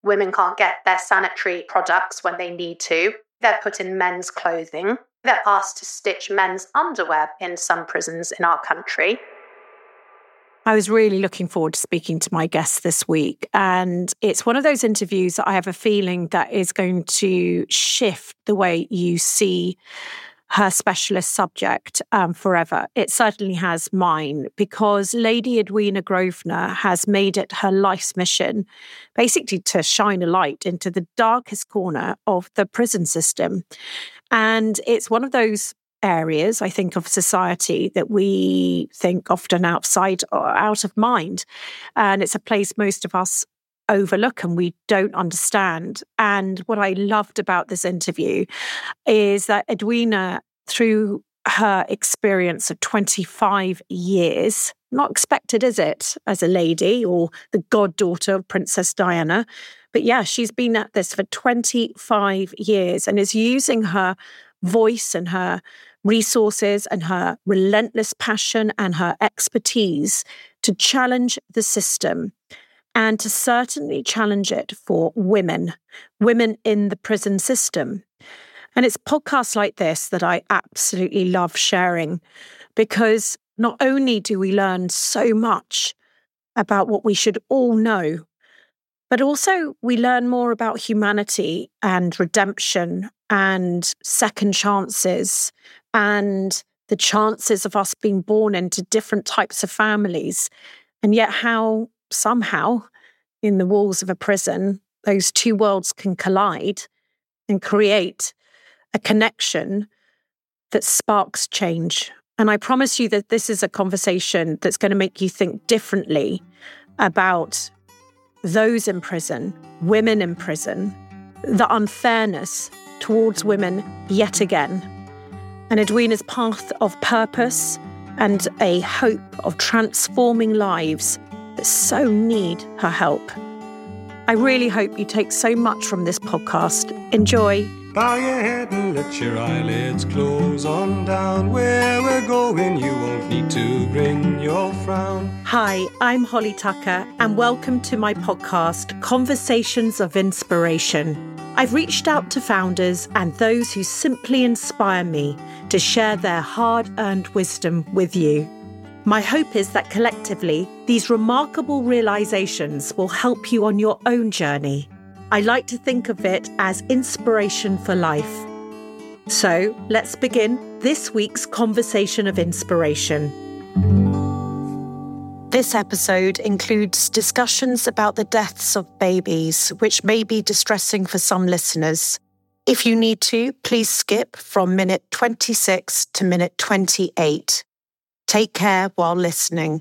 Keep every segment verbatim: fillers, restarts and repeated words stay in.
Women can't get their sanitary products when they need to. They're put in men's clothing. They're asked to stitch men's underwear in some prisons in our country. I was really looking forward to speaking to my guest this week. And it's one of those interviews that I have a feeling that is going to shift the way you see her specialist subject um, forever. It certainly has mine, because Lady Edwina Grosvenor has made it her life's mission, basically to shine a light into the darkest corner of the prison system. And it's one of those areas, I think, of society that we think often outside or out of mind. And it's a place most of us overlook and we don't understand. And what I loved about this interview is that Edwina, through her experience of twenty-five years, not expected, is it, as a lady or the goddaughter of Princess Diana? But yeah, she's been at this for twenty-five years and is using her voice and her resources and her relentless passion and her expertise to challenge the system and to certainly challenge it for women, women in the prison system. And it's podcasts like this that I absolutely love sharing, because not only do we learn so much about what we should all know, but also we learn more about humanity and redemption and second chances and the chances of us being born into different types of families. And yet how somehow in the walls of a prison, those two worlds can collide and create a connection that sparks change. And I promise you that this is a conversation that's going to make you think differently about those in prison, women in prison, the unfairness towards women yet again, and Edwina's path of purpose and a hope of transforming lives that so need her help. I really hope you take so much from this podcast. Enjoy. Bow your head and let your eyelids close on down. Where we're going, you won't need to bring your frown. Hi, I'm Holly Tucker, and welcome to my podcast, Conversations of Inspiration. I've reached out to founders and those who simply inspire me to share their hard-earned wisdom with you. My hope is that collectively, these remarkable realizations will help you on your own journey. I like to think of it as inspiration for life. So let's begin this week's Conversation of Inspiration. This episode includes discussions about the deaths of babies, which may be distressing for some listeners. If you need to, please skip from minute twenty-six to minute twenty-eight. Take care while listening.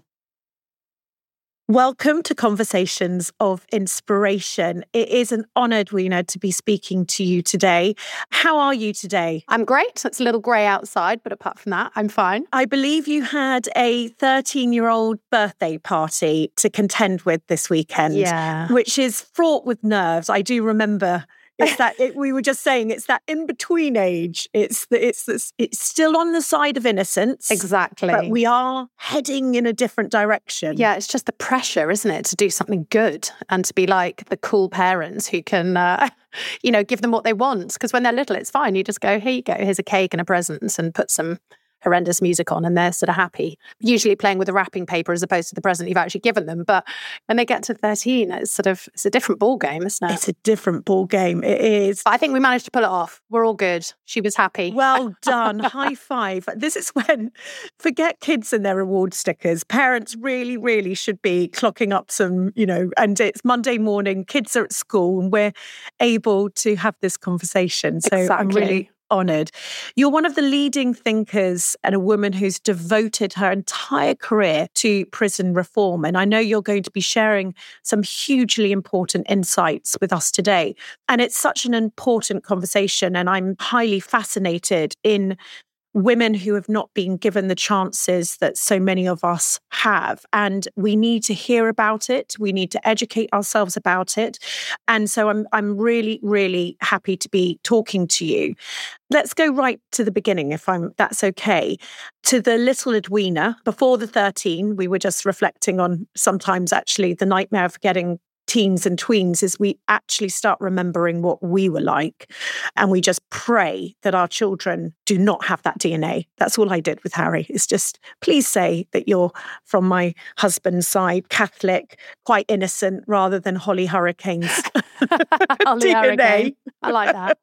Welcome to Conversations of Inspiration. It is an honour, Edwina, to be speaking to you today. How are you today? I'm great. It's a little grey outside, but apart from that, I'm fine. I believe you had a thirteen-year-old birthday party to contend with this weekend, yeah. which is fraught with nerves. I do remember. It's that it, we were just saying it's that in between age. It's the, it's the, it's still on the side of innocence, exactly, but we are heading in a different direction. Yeah, it's just the pressure, isn't it, to do something good and to be like the cool parents who can, uh, you know, give them what they want. Because when they're little, it's fine. You just go, here you go, here's a cake and a present, and put some horrendous music on, and they're sort of happy. Usually playing with the wrapping paper as opposed to the present you've actually given them. But when they get to thirteen, it's sort of it's a different ball game, isn't it? It's a different ball game. It is. But I think we managed to pull it off. We're all good. She was happy. Well done. High five. This is when, forget kids and their reward stickers. Parents really, really should be clocking up some, you know, and it's Monday morning, kids are at school, and we're able to have this conversation. So exactly. I'm really honoured. You're one of the leading thinkers and a woman who's devoted her entire career to prison reform. And I know you're going to be sharing some hugely important insights with us today. And it's such an important conversation. And I'm highly fascinated in women who have not been given the chances that so many of us have. And we need to hear about it. We need to educate ourselves about it. And so I'm I'm really, really happy to be talking to you. Let's go right to the beginning, if I'm that's okay. To the little Edwina, before the thirteen, we were just reflecting on sometimes actually the nightmare of getting teens and tweens is we actually start remembering what we were like. And we just pray that our children do not have that D N A. That's all I did with Harry. It's just, please say that you're from my husband's side, Catholic, quite innocent, rather than Holly Hurricane's Holly D N A. Hurricane. I like that.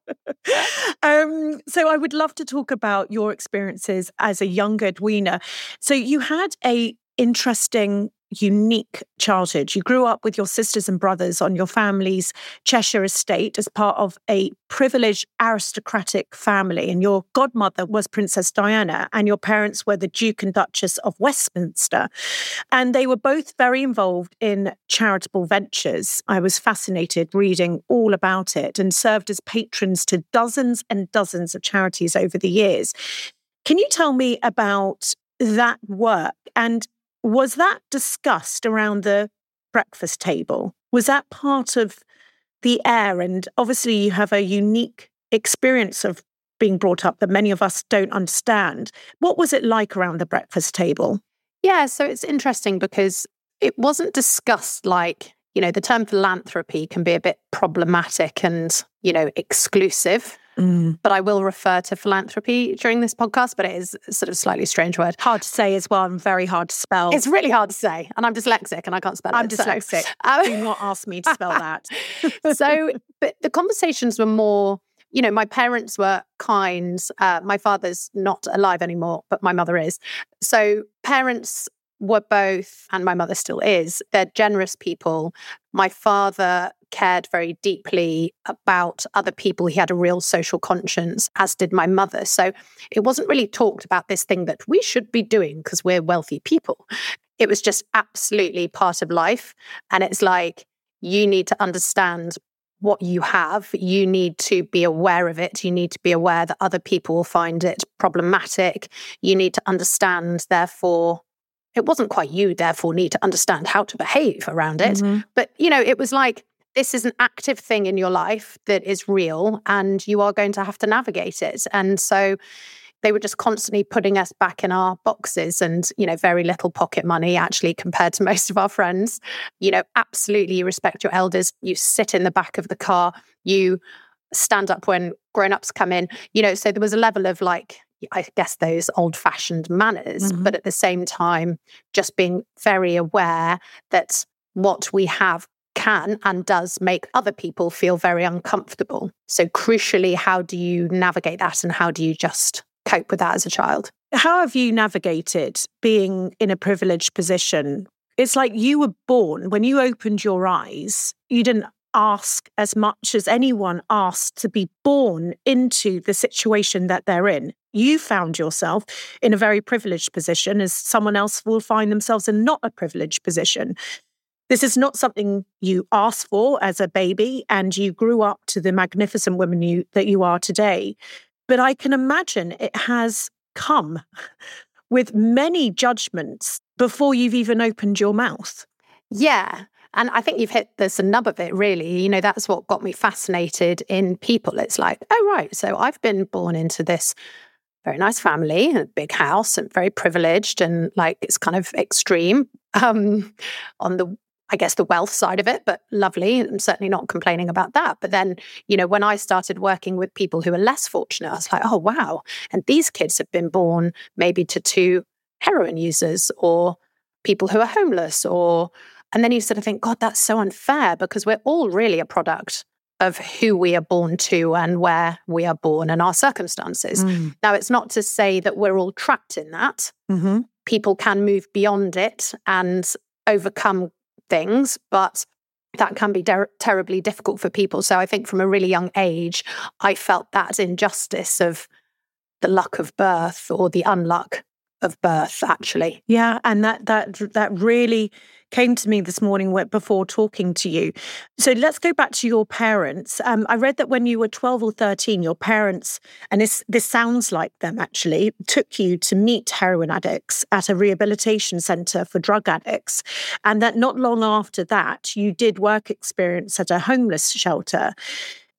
um, so I would love to talk about your experiences as a younger Edwina. So you had a interesting, unique childhood. You grew up with your sisters and brothers on your family's Cheshire estate as part of a privileged aristocratic family. And your godmother was Princess Diana, and your parents were the Duke and Duchess of Westminster. And they were both very involved in charitable ventures. I was fascinated reading all about it, and served as patrons to dozens and dozens of charities over the years. Can you tell me about that work? And was that discussed around the breakfast table? Was that part of the air? And obviously you have a unique experience of being brought up that many of us don't understand. What was it like around the breakfast table? Yeah, so it's interesting because it wasn't discussed like, you know, the term philanthropy can be a bit problematic and, you know, exclusive. Mm. But I will refer to philanthropy during this podcast, but it is sort of a slightly strange word. Hard to say as well, and very hard to spell. It's really hard to say, and I'm dyslexic and I can't spell I'm it. I'm dyslexic. So, um, do not ask me to spell that. So, but the conversations were more, you know, my parents were kind. Uh, my father's not alive anymore, but my mother is. So parents were both, and my mother still is, they're generous people. My father cared very deeply about other people. He had a real social conscience, as did my mother. So it wasn't really talked about this thing that we should be doing because we're wealthy people. It was just absolutely part of life. And it's like, you need to understand what you have. You need to be aware of it. You need to be aware that other people will find it problematic. You need to understand, therefore, it wasn't quite you, therefore, need to understand how to behave around it. Mm-hmm. But, you know, it was like, this is an active thing in your life that is real and you are going to have to navigate it. And so they were just constantly putting us back in our boxes and, you know, very little pocket money actually compared to most of our friends. You know, absolutely you respect your elders. You sit in the back of the car. You stand up when grown-ups come in. You know, so there was a level of like, I guess those old-fashioned manners, mm-hmm. but at the same time, just being very aware that what we have can and does make other people feel very uncomfortable. So crucially, how do you navigate that and how do you just cope with that as a child? How have you navigated being in a privileged position? It's like you were born, when you opened your eyes, you didn't ask as much as anyone asked to be born into the situation that they're in. You found yourself in a very privileged position as someone else will find themselves in not a privileged position. This is not something you asked for as a baby, and you grew up to the magnificent woman you, that you are today. But I can imagine it has come with many judgments before you've even opened your mouth. Yeah. And I think you've hit the nub of it, really. You know, that's what got me fascinated in people. It's like, oh, right. So I've been born into this very nice family, a big house, and very privileged, and like it's kind of extreme um, on the, I guess, the wealth side of it, but lovely. I'm certainly not complaining about that. But then, you know, when I started working with people who are less fortunate, I was like, oh, wow. And these kids have been born maybe to two heroin users or people who are homeless or, and then you sort of think, God, that's so unfair because we're all really a product of who we are born to and where we are born and our circumstances. Mm. Now, it's not to say that we're all trapped in that. Mm-hmm. People can move beyond it and overcome things, but that can be der- terribly difficult for people. So I think from a really young age, I felt that injustice of the luck of birth or the unluck of birth, actually. Yeah, and that that that really came to me this morning before talking to you. So let's go back to your parents. Um, I read that when you were twelve or thirteen, your parents, and this this sounds like them actually, took you to meet heroin addicts at a rehabilitation centre for drug addicts. And that not long after that, you did work experience at a homeless shelter.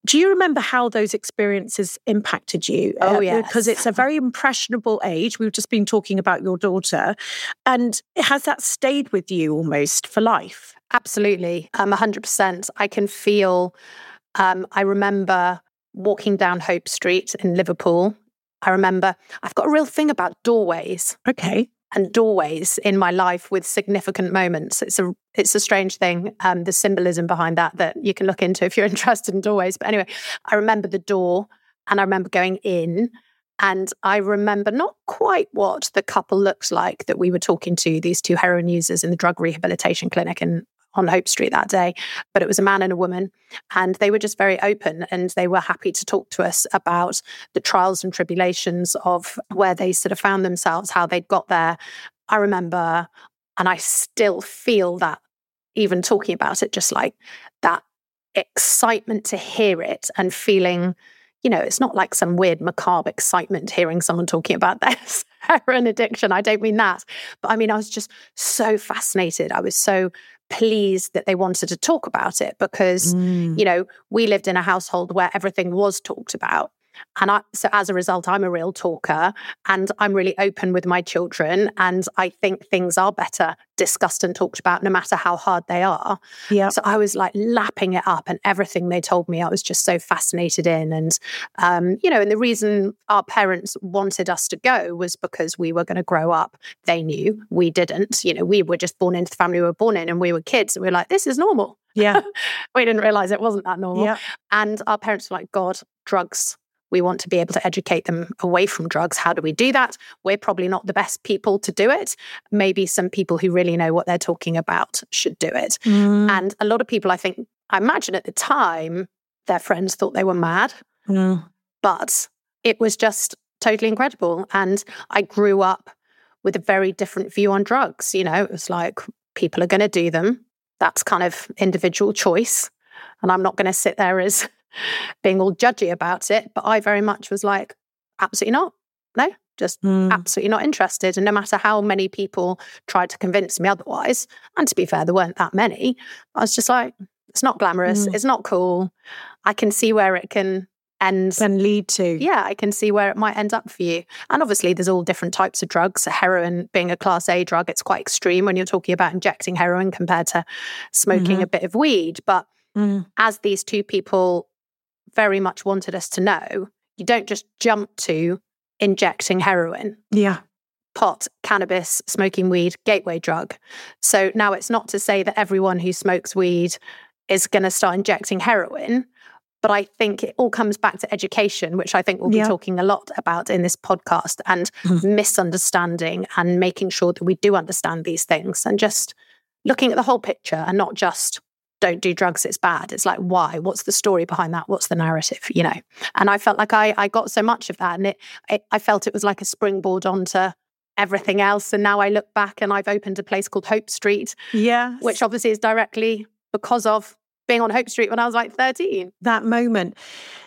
Do you remember how those experiences impacted you? Oh, uh, yes. Because it's a very impressionable age. We've just been talking about your daughter. And has that stayed with you almost for life? Absolutely. Um, one hundred percent. I can feel, um, I remember walking down Hope Street in Liverpool. I remember, I've got a real thing about doorways. Okay. And doorways in my life with significant moments. It's a it's a strange thing, um, the symbolism behind that that you can look into if you're interested in doorways. But anyway, I remember the door and I remember going in and I remember not quite what the couple looks like that we were talking to, these two heroin users in the drug rehabilitation clinic in on Hope Street that day, but it was a man and a woman, and they were just very open and they were happy to talk to us about the trials and tribulations of where they sort of found themselves, how they'd got there. I remember, and I still feel that even talking about it, just like that excitement to hear it and feeling, you know, it's not like some weird macabre excitement hearing someone talking about their heroin addiction. I don't mean that. But I mean, I was just so fascinated. I was so pleased that they wanted to talk about it because, mm. you know, we lived in a household where everything was talked about. And I, so as a result, I'm a real talker and I'm really open with my children. And I think things are better discussed and talked about no matter how hard they are. Yeah. So I was like lapping it up and everything they told me, I was just so fascinated in. And, um, you know, and the reason our parents wanted us to go was because we were going to grow up. They knew, we didn't. You know, we were just born into the family we were born in and we were kids. And we were like, this is normal. Yeah. We didn't realize it wasn't that normal. Yeah. And our parents were like, God, drugs. We want to be able to educate them away from drugs. How do we do that? We're probably not the best people to do it. Maybe some people who really know what they're talking about should do it. Mm. And a lot of people, I think, I imagine at the time, their friends thought they were mad. Mm. But it was just totally incredible. And I grew up with a very different view on drugs. You know, it was like, people are going to do them. That's kind of individual choice. And I'm not going to sit there as being all judgy about it, but I very much was like, absolutely not. No, just mm. absolutely not interested. And no matter how many people tried to convince me otherwise, and to be fair, there weren't that many, I was just like, it's not glamorous, mm. it's not cool. I can see where it can end. Can lead to. Yeah, I can see where it might end up for you. And obviously there's all different types of drugs. Heroin being a class A drug, it's quite extreme when you're talking about injecting heroin compared to smoking mm-hmm. a bit of weed. But mm. as these two people very much wanted us to know, you don't just jump to injecting heroin. Yeah. Pot, cannabis, smoking weed, gateway drug. So now it's not to say that everyone who smokes weed is going to start injecting heroin, but I think it all comes back to education, which I think we'll be yeah. talking a lot about in this podcast, and mm. misunderstanding and making sure that we do understand these things and just looking at the whole picture and not just don't do drugs, it's bad. It's like, why? What's the story behind that? What's the narrative, you know? And I felt like I, I got so much of that. And it, it, I felt it was like a springboard onto everything else. And now I look back and I've opened a place called Hope Street, yes. which obviously is directly because of being on Hope Street when I was like thirteen. That moment.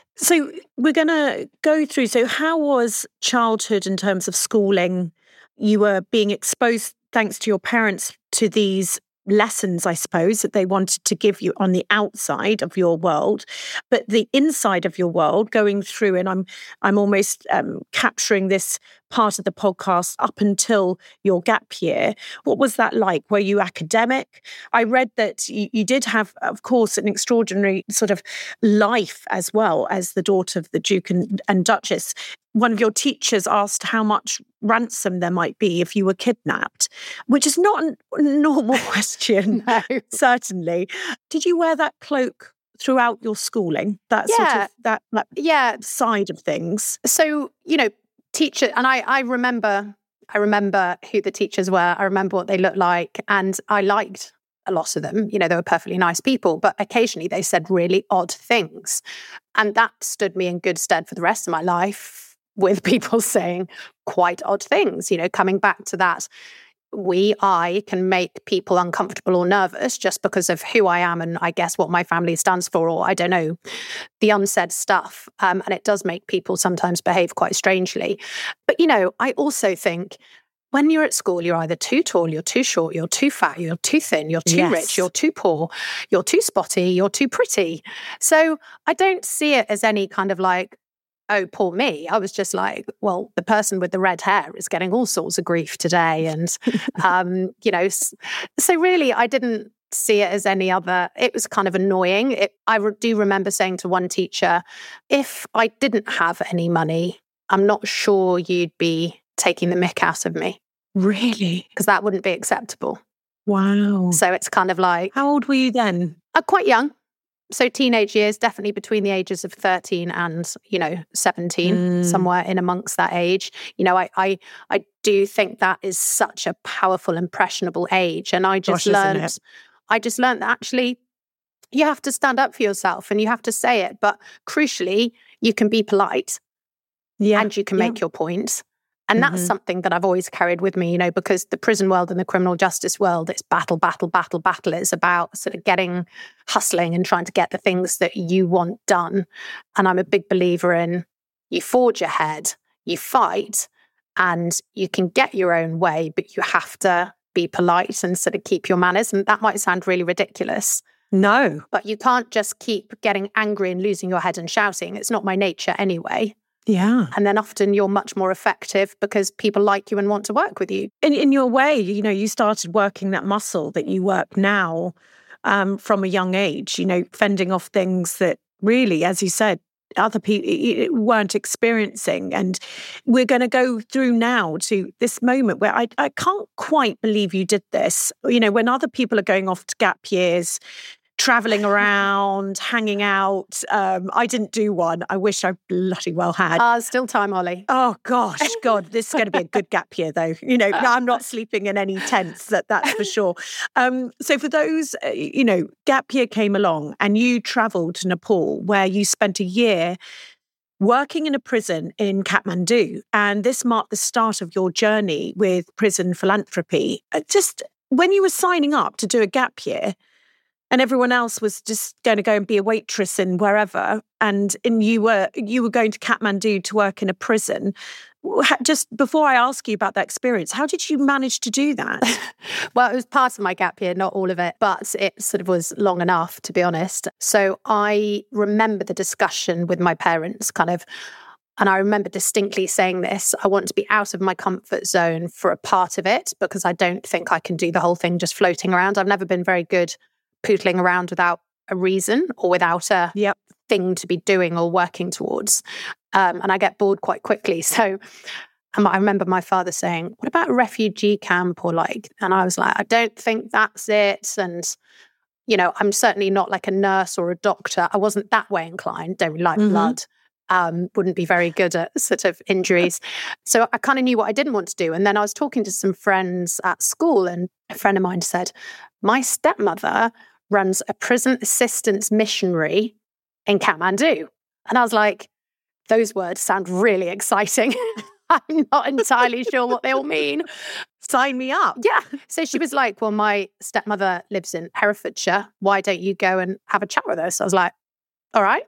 So we're going to go through, so how was childhood in terms of schooling? You were being exposed, thanks to your parents, to these lessons, I suppose, that they wanted to give you on the outside of your world, but the inside of your world going through, and I'm I'm almost um, capturing this part of the podcast up until your gap year. What was that like? Were you academic? I read that you, you did have, of course, an extraordinary sort of life as well as the daughter of the Duke and, and Duchess. One of your teachers asked how much ransom there might be if you were kidnapped, which is not a normal question, no. Certainly. Did you wear that cloak throughout your schooling? That yeah. sort of that, that yeah. side of things? So, you know, teacher, and I, I remember, I remember who the teachers were. I remember what they looked like, and I liked a lot of them. You know, they were perfectly nice people, but occasionally they said really odd things. And that stood me in good stead for the rest of my life, with people saying quite odd things, you know, coming back to that. We, I can make people uncomfortable or nervous just because of who I am and I guess what my family stands for, or I don't know, the unsaid stuff. Um, and it does make people sometimes behave quite strangely. But, you know, I also think when you're at school, you're either too tall, you're too short, you're too fat, you're too thin, you're too Yes. rich, you're too poor, you're too spotty, you're too pretty. So I don't see it as any kind of like, oh, poor me. I was just like, well, the person with the red hair is getting all sorts of grief today. And, um, you know, so really I didn't see it as any other. It was kind of annoying. It, I re- do remember saying to one teacher, if I didn't have any money, I'm not sure you'd be taking the mick out of me. Really? Because that wouldn't be acceptable. Wow. So it's kind of like... How old were you then? I'm quite young. So teenage years, definitely between the ages of thirteen and, you know, seventeen, mm. somewhere in amongst that age. You know, I, I I do think that is such a powerful, impressionable age. And I just Gosh, learned, I just learned that actually you have to stand up for yourself and you have to say it. But crucially, you can be polite yeah. and you can yeah. make your points. And Mm-hmm. that's something that I've always carried with me, you know, because the prison world and the criminal justice world, it's battle, battle, battle, battle. It's about sort of getting, hustling and trying to get the things that you want done. And I'm a big believer in you forge ahead, you fight, and you can get your own way, but you have to be polite and sort of keep your manners. And that might sound really ridiculous. No. But you can't just keep getting angry and losing your head and shouting. It's not my nature anyway. Yeah. And then often you're much more effective because people like you and want to work with you. In, in your way, you know, you started working that muscle that you work now um, from a young age, you know, fending off things that really, as you said, other people weren't experiencing. And we're going to go through now to this moment where I, I can't quite believe you did this. You know, when other people are going off to gap years, traveling around, hanging out. Um, I didn't do one. I wish I bloody well had. Ah, uh, still time, Ollie. Oh, gosh, God, this is going to be a good gap year, though. You know, no, I'm not sleeping in any tents, that, that's for sure. Um, so for those, uh, you know, gap year came along and you travelled to Nepal, where you spent a year working in a prison in Kathmandu. And this marked the start of your journey with prison philanthropy. Uh, just when you were signing up to do a gap year, and everyone else was just going to go and be a waitress in wherever, and and you were you were going to Kathmandu to work in a prison. Just before I ask you about that experience, how did you manage to do that? Well, it was part of my gap year, not all of it, but it sort of was long enough, to be honest. So I remember the discussion with my parents, kind of, and I remember distinctly saying this, I want to be out of my comfort zone for a part of it, because I don't think I can do the whole thing just floating around. I've never been very good pootling around without a reason or without a yep. thing to be doing or working towards. Um, and I get bored quite quickly. So um, I remember my father saying, what about a refugee camp or like, and I was like, I don't think that's it. And, you know, I'm certainly not like a nurse or a doctor. I wasn't that way inclined. Don't really like mm-hmm. blood. Um, wouldn't be very good at sort of injuries. So I kind of knew what I didn't want to do. And then I was talking to some friends at school, and a friend of mine said, my stepmother runs a prison assistance missionary in Kathmandu. And I was like, those words sound really exciting. I'm not entirely sure what they all mean. Sign me up. Yeah. So she was like, well, my stepmother lives in Herefordshire. Why don't you go and have a chat with us? I was like, all right.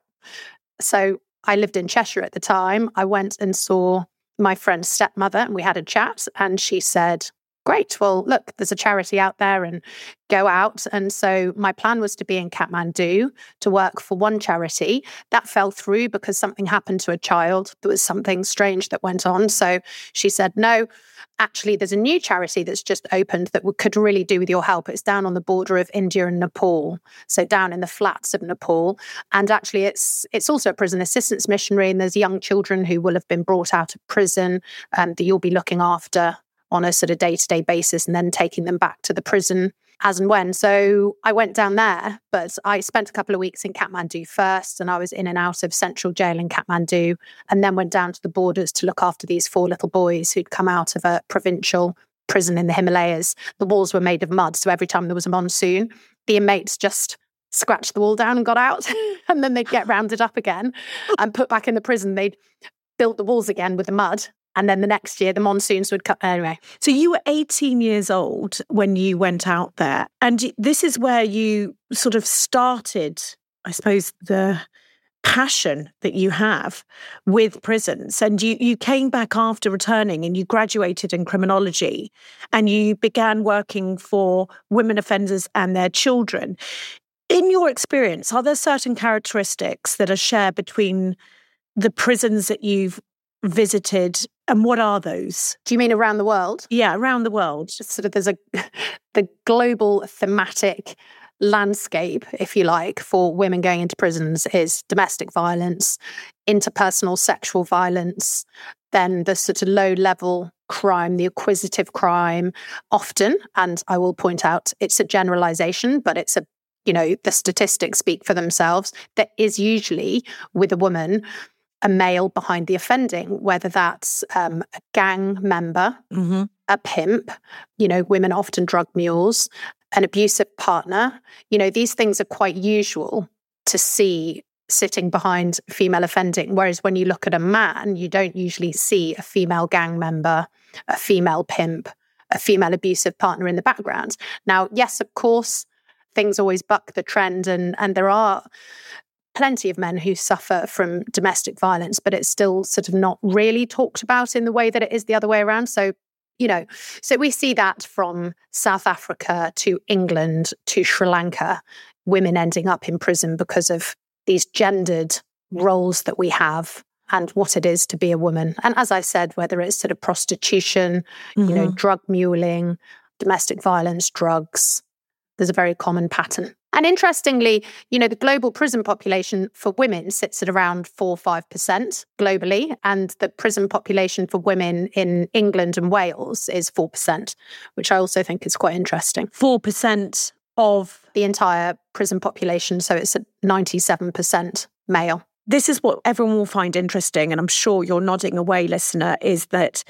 So I lived in Cheshire at the time. I went and saw my friend's stepmother and we had a chat, and she said, great, well, look, there's a charity out there and go out. And so my plan was to be in Kathmandu to work for one charity. That fell through because something happened to a child. There was something strange that went on. So she said, no, actually, there's a new charity that's just opened that could really do with your help. It's down on the border of India and Nepal, so down in the flats of Nepal. And actually, it's it's also a prison assistance missionary, and there's young children who will have been brought out of prison um, that you'll be looking after on a sort of day-to-day basis and then taking them back to the prison as and when. So I went down there, but I spent a couple of weeks in Kathmandu first, and I was in and out of Central Jail in Kathmandu, and then went down to the borders to look after these four little boys who'd come out of a provincial prison in the Himalayas. The walls were made of mud, so every time there was a monsoon, the inmates just scratched the wall down and got out, and then they'd get rounded up again and put back in the prison. They'd build the walls again with the mud. And then the next year, the monsoons would come. Anyway. So you were eighteen years old when you went out there. And this is where you sort of started, I suppose, the passion that you have with prisons. And you, you came back after returning and you graduated in criminology and you began working for women offenders and their children. In your experience, are there certain characteristics that are shared between the prisons that you've visited, and what are those? Do you mean around the world? Yeah, around the world. Just sort of there's a the global thematic landscape, if you like, for women going into prisons is domestic violence, interpersonal sexual violence, then the sort of low-level crime, the acquisitive crime, often, and I will point out it's a generalization, but it's a, you know, the statistics speak for themselves, there is usually, with a woman, a male behind the offending, whether that's um, a gang member, mm-hmm. a pimp, you know, women are often drug mules, an abusive partner. You know, these things are quite usual to see sitting behind female offending. Whereas when you look at a man, you don't usually see a female gang member, a female pimp, a female abusive partner in the background. Now, yes, of course, things always buck the trend, and, and there are plenty of men who suffer from domestic violence, but it's still sort of not really talked about in the way that it is the other way around. So, you know, so we see that from South Africa to England to Sri Lanka, women ending up in prison because of these gendered roles that we have and what it is to be a woman. And as I said, whether it's sort of prostitution, mm-hmm. you know, drug muling, domestic violence, drugs, there's a very common pattern. And interestingly, you know, the global prison population for women sits at around four or five percent globally. And the prison population for women in England and Wales is four percent, which I also think is quite interesting. four percent of the entire prison population. So it's at ninety-seven percent male. This is what everyone will find interesting, and I'm sure you're nodding away, listener, is that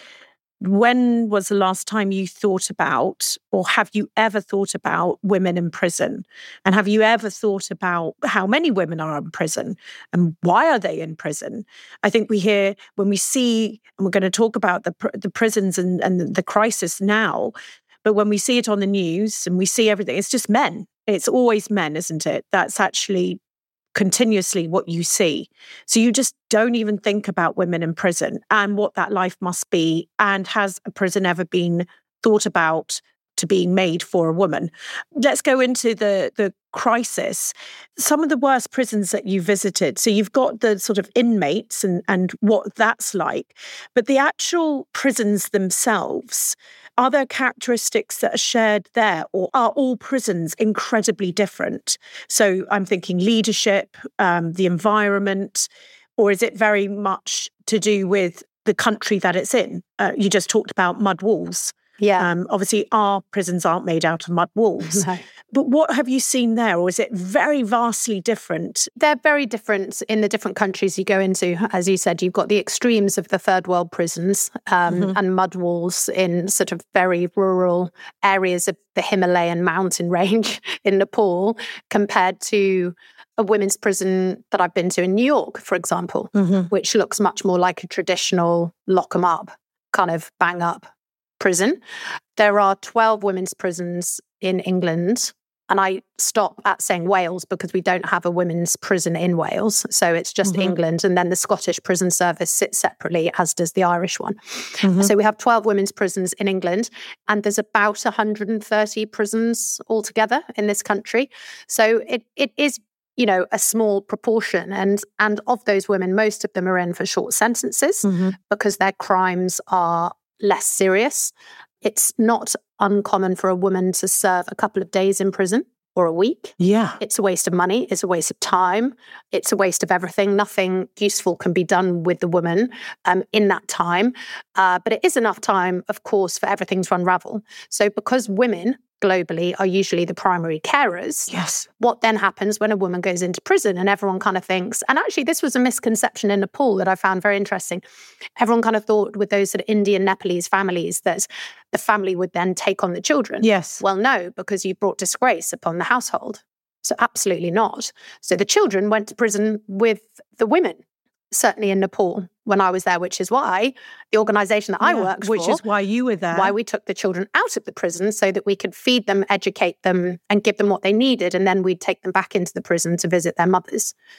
when was the last time you thought about, or have you ever thought about women in prison? And have you ever thought about how many women are in prison and why are they in prison? I think we hear, when we see, and we're going to talk about the the prisons and, and the crisis now, but when we see it on the news and we see everything, it's just men. It's always men, isn't it? That's actually continuously what you see. So you just don't even think about women in prison and what that life must be. And has a prison ever been thought about to being made for a woman? Let's go into the, the crisis. Some of the worst prisons that you visited. So you've got the sort of inmates and, and what that's like, but the actual prisons themselves, are there characteristics that are shared there, or are all prisons incredibly different? So I'm thinking leadership, um, the environment, or is it very much to do with the country that it's in? Uh, you just talked about mud walls. Yeah. Um, obviously, our prisons aren't made out of mud walls. No. But what have you seen there? Or is it very vastly different? They're very different in the different countries you go into. As you said, you've got the extremes of the third world prisons um, mm-hmm. and mud walls in sort of very rural areas of the Himalayan mountain range in Nepal, compared to a women's prison that I've been to in New York, for example, mm-hmm. which looks much more like a traditional lock 'em up, kind of bang up prison. There are twelve women's prisons in England. And I stop at saying Wales because we don't have a women's prison in Wales. So it's just mm-hmm. England. And then the Scottish Prison Service sits separately, as does the Irish one. Mm-hmm. So we have twelve women's prisons in England. And there's about one hundred thirty prisons altogether in this country. So it it is, you know, a small proportion. And, and of those women, most of them are in for short sentences mm-hmm. because their crimes are less serious. It's not uncommon for a woman to serve a couple of days in prison or a week. Yeah. It's a waste of money. It's a waste of time. It's a waste of everything. Nothing useful can be done with the woman um, in that time. Uh, but it is enough time, of course, for everything to unravel. So because women globally are usually the primary carers, yes. what then happens when a woman goes into prison and everyone kind of thinks, and actually this was a misconception in Nepal that I found very interesting. Everyone kind of thought with those sort of Indian Nepalese families that the family would then take on the children. Yes. Well, no, because you brought disgrace upon the household. So absolutely not. So the children went to prison with the women, certainly in Nepal when I was there, which is why the organisation that yeah, I worked which for... Which is why you were there. Why we took the children out of the prison so that we could feed them, educate them and give them what they needed. And then we'd take them back into the prison to visit their mothers.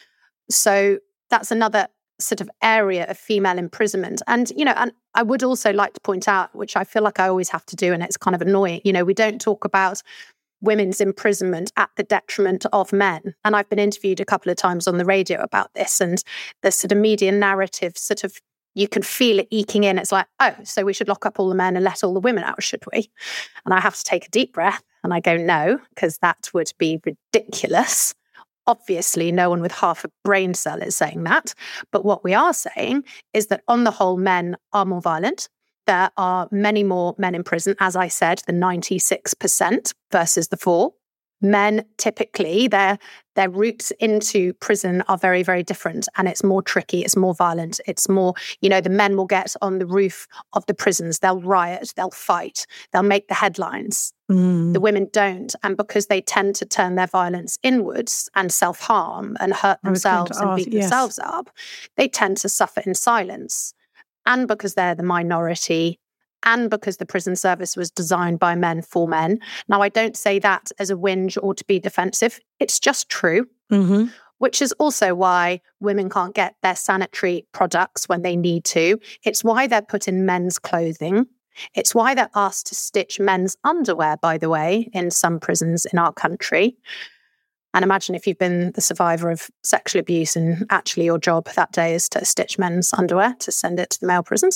So that's another sort of area of female imprisonment. And, you know, and I would also like to point out, which I feel like I always have to do, and it's kind of annoying, you know, we don't talk about women's imprisonment at the detriment of men. And I've been interviewed a couple of times on the radio about this, and the sort of media narrative sort of, you can feel it eking in. It's like, oh, so we should lock up all the men and let all the women out, should we? And I have to take a deep breath and I go, no, because that would be ridiculous. Obviously, no one with half a brain cell is saying that. But what we are saying is that on the whole, men are more violent. There are many more men in prison, as I said, the ninety-six percent versus the four. Men typically, their their routes into prison are very, very different. And it's more tricky, it's more violent, it's more, you know, the men will get on the roof of the prisons, they'll riot, they'll fight, they'll make the headlines. Mm. The women don't. And because they tend to turn their violence inwards and self-harm and hurt themselves and beat yes. themselves up, they tend to suffer in silence. And because they're the minority, and because the prison service was designed by men for men. Now, I don't say that as a whinge or to be defensive. It's just true, mm-hmm. which is also why women can't get their sanitary products when they need to. It's why they're put in men's clothing. It's why they're asked to stitch men's underwear, by the way, in some prisons in our country. And imagine if you've been the survivor of sexual abuse and actually your job that day is to stitch men's underwear to send it to the male prisons.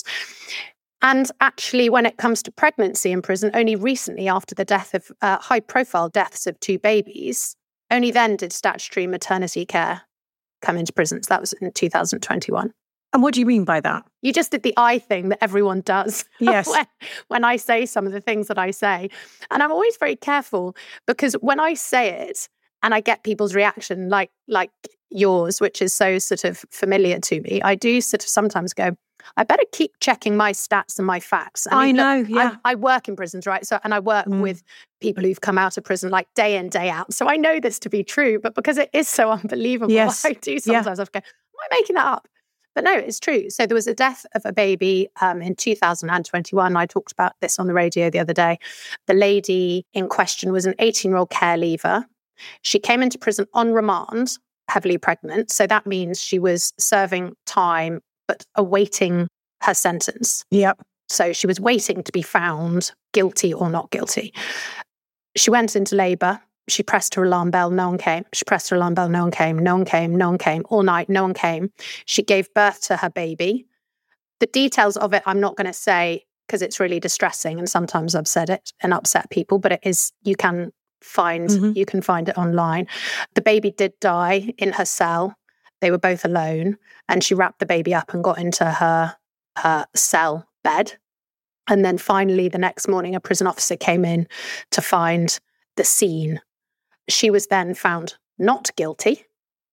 And actually, when it comes to pregnancy in prison, only recently after the death of uh, high-profile deaths of two babies, only then did statutory maternity care come into prisons. That was in two thousand twenty-one. And what do you mean by that? You just did the I thing that everyone does. Yes. when, when I say some of the things that I say. And I'm always very careful because when I say it and I get people's reaction, like like yours, which is so sort of familiar to me, I do sort of sometimes go, I better keep checking my stats and my facts. I, mean, I know, look, yeah. I, I work in prisons, right? So, and I work mm. with people who've come out of prison like day in, day out. So I know this to be true, but because it is so unbelievable, yes. I do sometimes yeah. I go, am I making that up? But no, it's true. So there was a death of a baby um, in two thousand twenty-one. I talked about this on the radio the other day. The lady in question was an eighteen-year-old care leaver. She came into prison on remand, heavily pregnant. So that means she was serving time, but awaiting her sentence. Yep. So she was waiting to be found guilty or not guilty. She went into labour. She pressed her alarm bell. No one came. She pressed her alarm bell. No one came. No one came. No one came. All night, no one came. She gave birth to her baby. The details of it, I'm not going to say because it's really distressing. And sometimes I've said it and upset people, but it is, you can find, mm-hmm. you can find it online. The baby did die in her cell. They were both alone. And she wrapped the baby up and got into her, her cell bed. And then finally, the next morning, a prison officer came in to find the scene. She was then found not guilty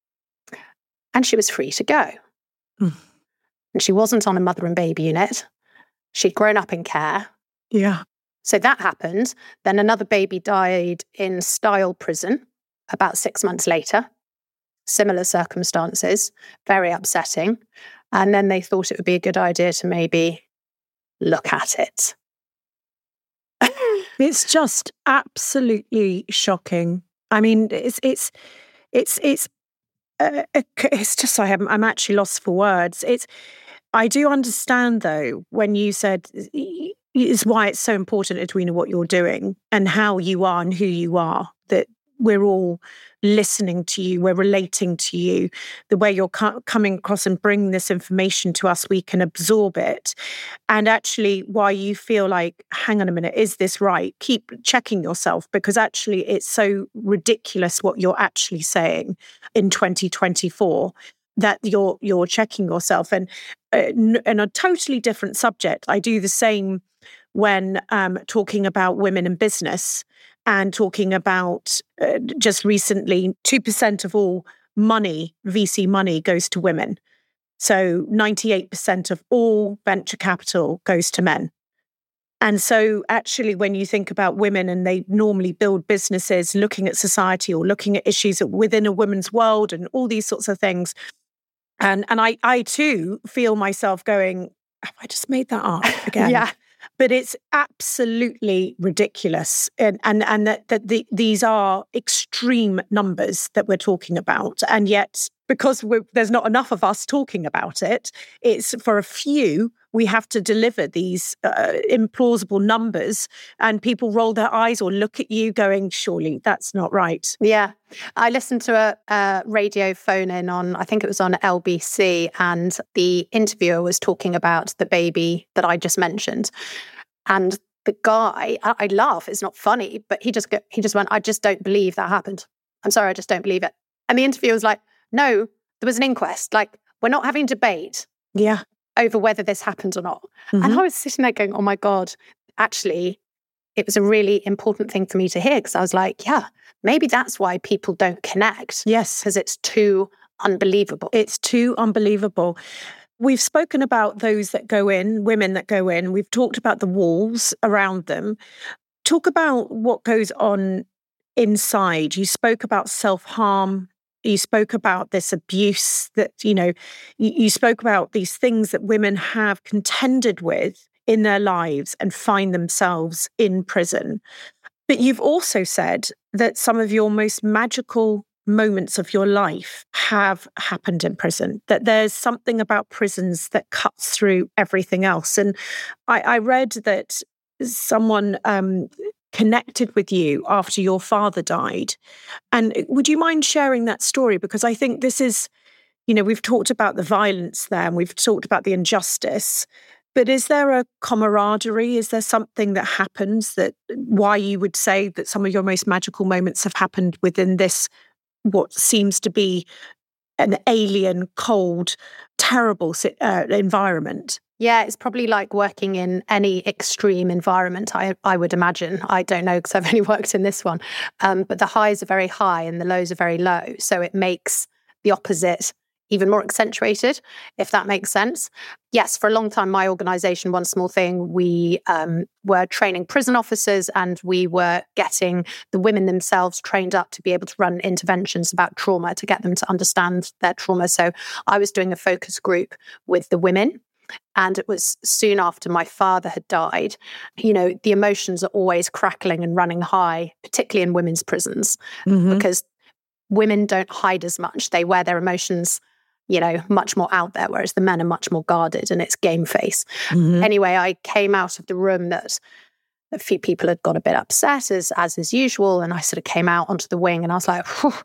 and she was free to go. Mm. And she wasn't on a mother and baby unit. She'd grown up in care. Yeah. So that happened. Then another baby died in Style Prison about six months later. Similar circumstances, very upsetting. And then they thought it would be a good idea to maybe look at it. It's just absolutely shocking. I mean, it's it's it's it's uh, it's just I am I'm actually lost for words. It's I do understand though when you said is why it's so important, Edwina, what you're doing and how you are and who you are. That we're all listening to you, we're relating to you, the way you're co- coming across and bringing this information to us, we can absorb it. And actually, why you feel like, hang on a minute, is this right? Keep checking yourself because actually it's so ridiculous what you're actually saying in twenty twenty-four that you're you're checking yourself. And uh, in a totally different subject, I do the same when um, talking about women in business. And talking about uh, just recently, two percent of all money, V C money, goes to women. So ninety-eight percent of all venture capital goes to men. And so actually, when you think about women and they normally build businesses looking at society or looking at issues within a woman's world and all these sorts of things. And, and I, I too feel myself going, have I just made that up again? Yeah. But it's absolutely ridiculous. And and, and that, that the, these are extreme numbers that we're talking about. And yet because we're, there's not enough of us talking about it. It's for a few, we have to deliver these uh, implausible numbers, and people roll their eyes or look at you going, surely that's not right. Yeah. I listened to a, a radio phone in on, I think it was on L B C, and the interviewer was talking about the baby that I just mentioned. And the guy, I, I laugh, it's not funny, but he just go, he just went, I just don't believe that happened. I'm sorry, I just don't believe it. And the interviewer was like, no, there was an inquest. Like, we're not having debate. Yeah. Over whether this happened or not. Mm-hmm. And I was sitting there going, oh my God, actually, it was a really important thing for me to hear, because I was like, yeah, maybe that's why people don't connect. Yes. Because it's too unbelievable. It's too unbelievable. We've spoken about those that go in, women that go in. We've talked about the walls around them. Talk about what goes on inside. You spoke about self-harm. You spoke about this abuse that, you know, you, you spoke about these things that women have contended with in their lives and find themselves in prison. But you've also said that some of your most magical moments of your life have happened in prison, that there's something about prisons that cuts through everything else. And I, I read that someone um, connected with you after your father died. And would you mind sharing that story? Because I think this is, you know, we've talked about the violence there and we've talked about the injustice, but is there a camaraderie? Is there something that happens that why you would say that some of your most magical moments have happened within this, what seems to be an alien, cold, terrible uh, environment? Yeah, it's probably like working in any extreme environment, I, I would imagine. I don't know, because I've only worked in this one. Um, but the highs are very high and the lows are very low. So it makes the opposite even more accentuated, if that makes sense. Yes, for a long time, my organisation, One Small Thing, we um, were training prison officers, and we were getting the women themselves trained up to be able to run interventions about trauma, to get them to understand their trauma. So I was doing a focus group with the women. And it was soon after my father had died. You know, the emotions are always crackling and running high, particularly in women's prisons, mm-hmm. because women don't hide as much. They wear their emotions, you know, much more out there, whereas the men are much more guarded, and it's game face. Mm-hmm. Anyway, I came out of the room that a few people had got a bit upset, as, as is usual. And I sort of came out onto the wing and I was like,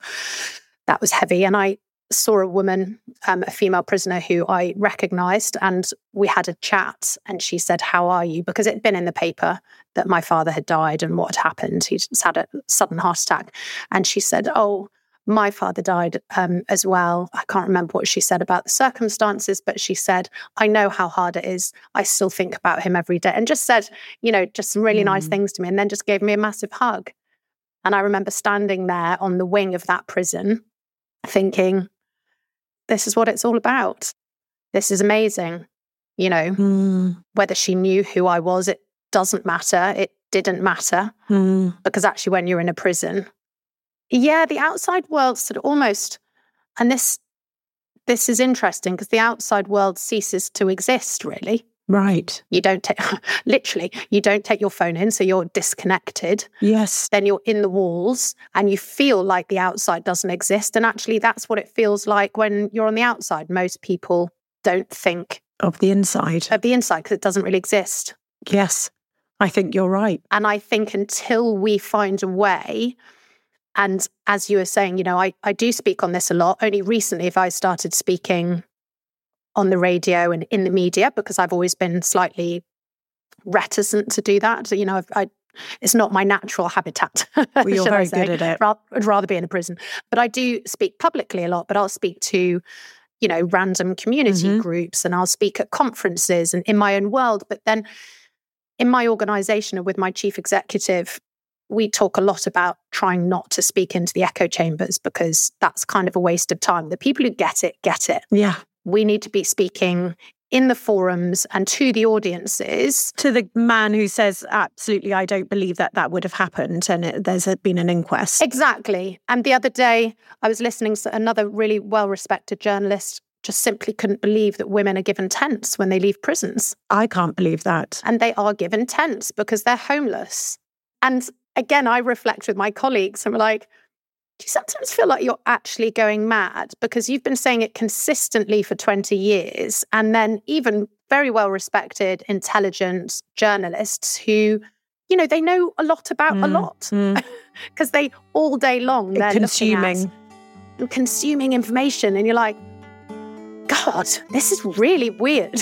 that was heavy. And I saw a woman, um, a female prisoner who I recognised, and we had a chat, and she said, how are you? Because it had been in the paper that my father had died and what had happened. He'd had a sudden heart attack. And she said, oh, my father died um, as well. I can't remember what she said about the circumstances, but she said, I know how hard it is. I still think about him every day. And just said, you know, just some really mm. nice things to me, and then just gave me a massive hug. And I remember standing there on the wing of that prison thinking, this is what it's all about. This is amazing. You know, mm. whether she knew who I was, it doesn't matter. It didn't matter. Mm. Because actually when you're in a prison, yeah, the outside world sort of almost, and this this is interesting because the outside world ceases to exist, really. Right. You don't take, literally, you don't take your phone in, so you're disconnected. Yes. Then you're in the walls and you feel like the outside doesn't exist. And actually, that's what it feels like when you're on the outside. Most people don't think of the inside. Of the inside, because it doesn't really exist. Yes, I think you're right. And I think until we find a way, and as you were saying, you know, I, I do speak on this a lot. Only recently have I started speaking on the radio and in the media, because I've always been slightly reticent to do that. You know, I've, I, it's not my natural habitat. Well, you're very good at it. Rather, I'd rather be in a prison. But I do speak publicly a lot, but I'll speak to, you know, random community mm-hmm. groups, and I'll speak at conferences and in my own world. But then in my organisation and with my chief executive, we talk a lot about trying not to speak into the echo chambers, because that's kind of a waste of time. The people who get it, get it. Yeah. We need to be speaking in the forums and to the audiences. To the man who says, absolutely, I don't believe that that would have happened, and it, there's been an inquest. Exactly. And the other day, I was listening to another really well-respected journalist just simply couldn't believe that women are given tents when they leave prisons. I can't believe that. And they are given tents because they're homeless. And again, I reflect with my colleagues and we're like, Do you sometimes feel like you're actually going mad because you've been saying it consistently for twenty years, and then even very well respected, intelligent journalists who, you know, they know a lot about mm, a lot because mm. they all day long they're consuming looking at and consuming information, and you're like, God, this is really weird.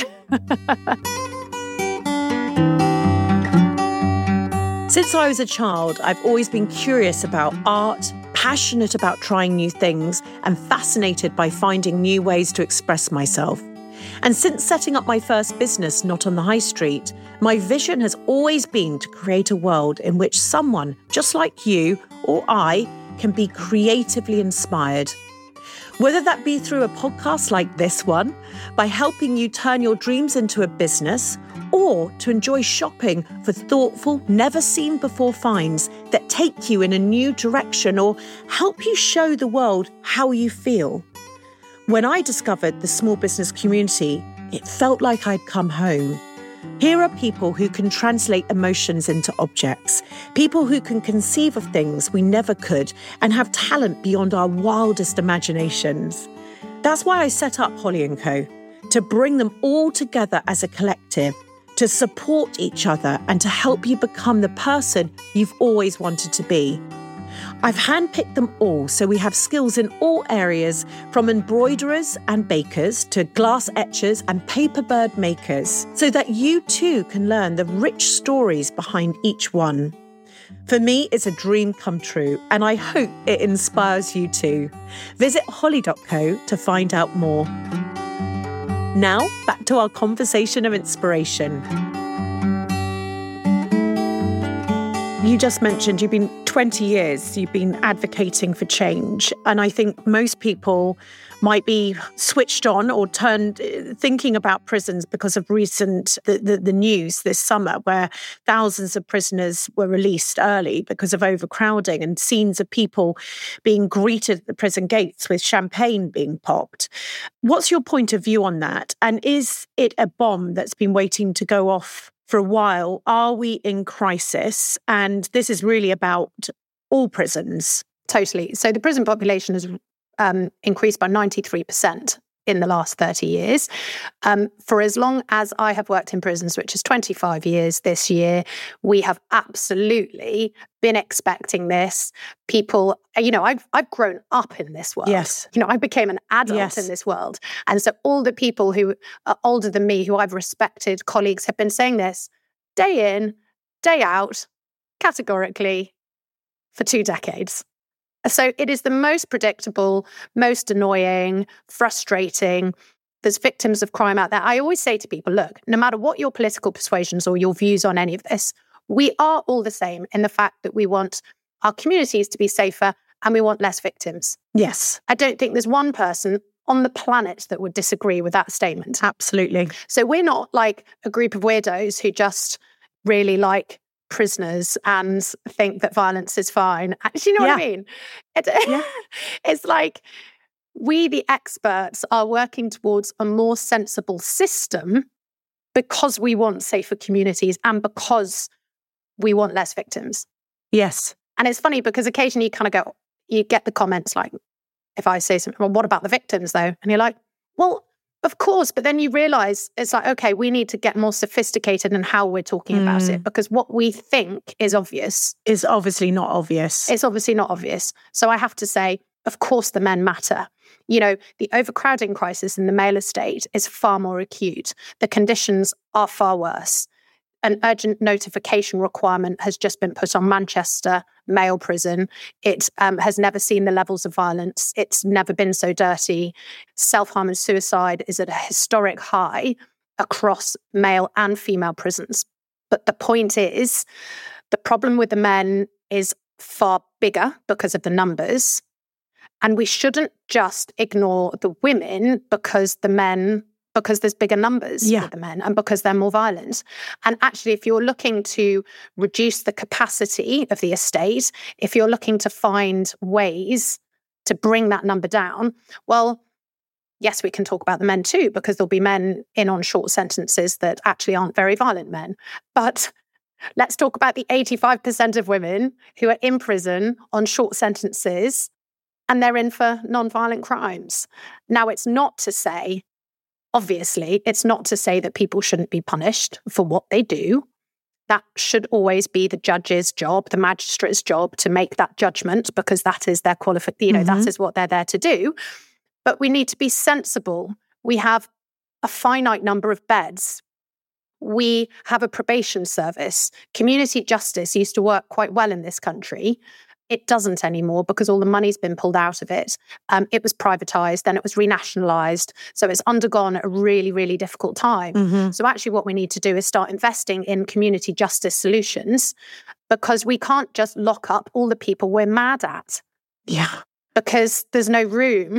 Since I was a child, I've always been curious about art, passionate about trying new things, and fascinated by finding new ways to express myself. And since setting up my first business, Not on the High Street, my vision has always been to create a world in which someone, just like you or I, can be creatively inspired. Whether that be through a podcast like this one, by helping you turn your dreams into a business, or to enjoy shopping for thoughtful, never-seen-before finds that take you in a new direction or help you show the world how you feel. When I discovered the small business community, it felt like I'd come home. Here are people who can translate emotions into objects, people who can conceive of things we never could and have talent beyond our wildest imaginations. That's why I set up Holly and Co, to bring them all together as a collective, to support each other and to help you become the person you've always wanted to be. I've handpicked them all so we have skills in all areas, from embroiderers and bakers to glass etchers and paperbird makers, so that you too can learn the rich stories behind each one. For me, it's a dream come true, and I hope it inspires you too. Visit holly dot co to find out more. Now, back to our conversation of inspiration. You just mentioned you've been twenty years, you've been advocating for change. And I think most people might be switched on or turned thinking about prisons because of recent the, the, the news this summer, where thousands of prisoners were released early because of overcrowding, and scenes of people being greeted at the prison gates with champagne being popped. What's your point of view on that? And is it a bomb that's been waiting to go off for a while? Are we in crisis? And this is really about all prisons. Totally. So the prison population has um, increased by ninety-three percent in the last thirty years. Um, for as long as I have worked in prisons, which is twenty-five years this year, we have absolutely been expecting this. People, you know, I've I've grown up in this world. Yes. You know, I became an adult yes. in this world. And so all the people who are older than me, who I've respected, colleagues, have been saying this day in, day out, categorically, for two decades. So it is the most predictable, most annoying, frustrating. There's victims of crime out there. I always say to people, look, no matter what your political persuasions or your views on any of this, we are all the same in the fact that we want our communities to be safer and we want less victims. Yes. I don't think there's one person on the planet that would disagree with that statement. Absolutely. So we're not like a group of weirdos who just really like prisoners and think that violence is fine. Do you know yeah. what I mean? It, yeah. It's like we, the experts, are working towards a more sensible system because we want safer communities and because we want less victims. Yes. And it's funny because occasionally you kind of go, you get the comments like, if I say something, well, what about the victims though? And you're like, well, of course. But then you realize it's like, okay, we need to get more sophisticated in how we're talking mm. about it, because what we think is obvious is obviously not obvious. It's obviously not obvious. So I have to say, of course, the men matter. You know, the overcrowding crisis in the male estate is far more acute. The conditions are far worse. An urgent notification requirement has just been put on Manchester male prison. It um, has never seen the levels of violence. It's never been so dirty. Self-harm and suicide is at a historic high across male and female prisons. But the point is, the problem with the men is far bigger because of the numbers. And we shouldn't just ignore the women because the men because there's bigger numbers yeah. with the men and because they're more violent. And actually, if you're looking to reduce the capacity of the estate, if you're looking to find ways to bring that number down, well, yes, we can talk about the men too, because there'll be men in on short sentences that actually aren't very violent men. But let's talk about the eighty-five percent of women who are in prison on short sentences and they're in for non-violent crimes. Now, it's not to say, obviously, it's not to say that people shouldn't be punished for what they do. That should always be the judge's job, the magistrate's job, to make that judgment, because that is their qualification, you know, Mm-hmm. that is what they're there to do. But we need to be sensible. We have a finite number of beds. We have a probation service. Community justice used to work quite well in this country. It doesn't anymore because all the money's been pulled out of it. Um, it was privatised, then it was renationalised. So it's undergone a really, really difficult time. Mm-hmm. So actually what we need to do is start investing in community justice solutions, because we can't just lock up all the people we're mad at, Yeah. because there's no room.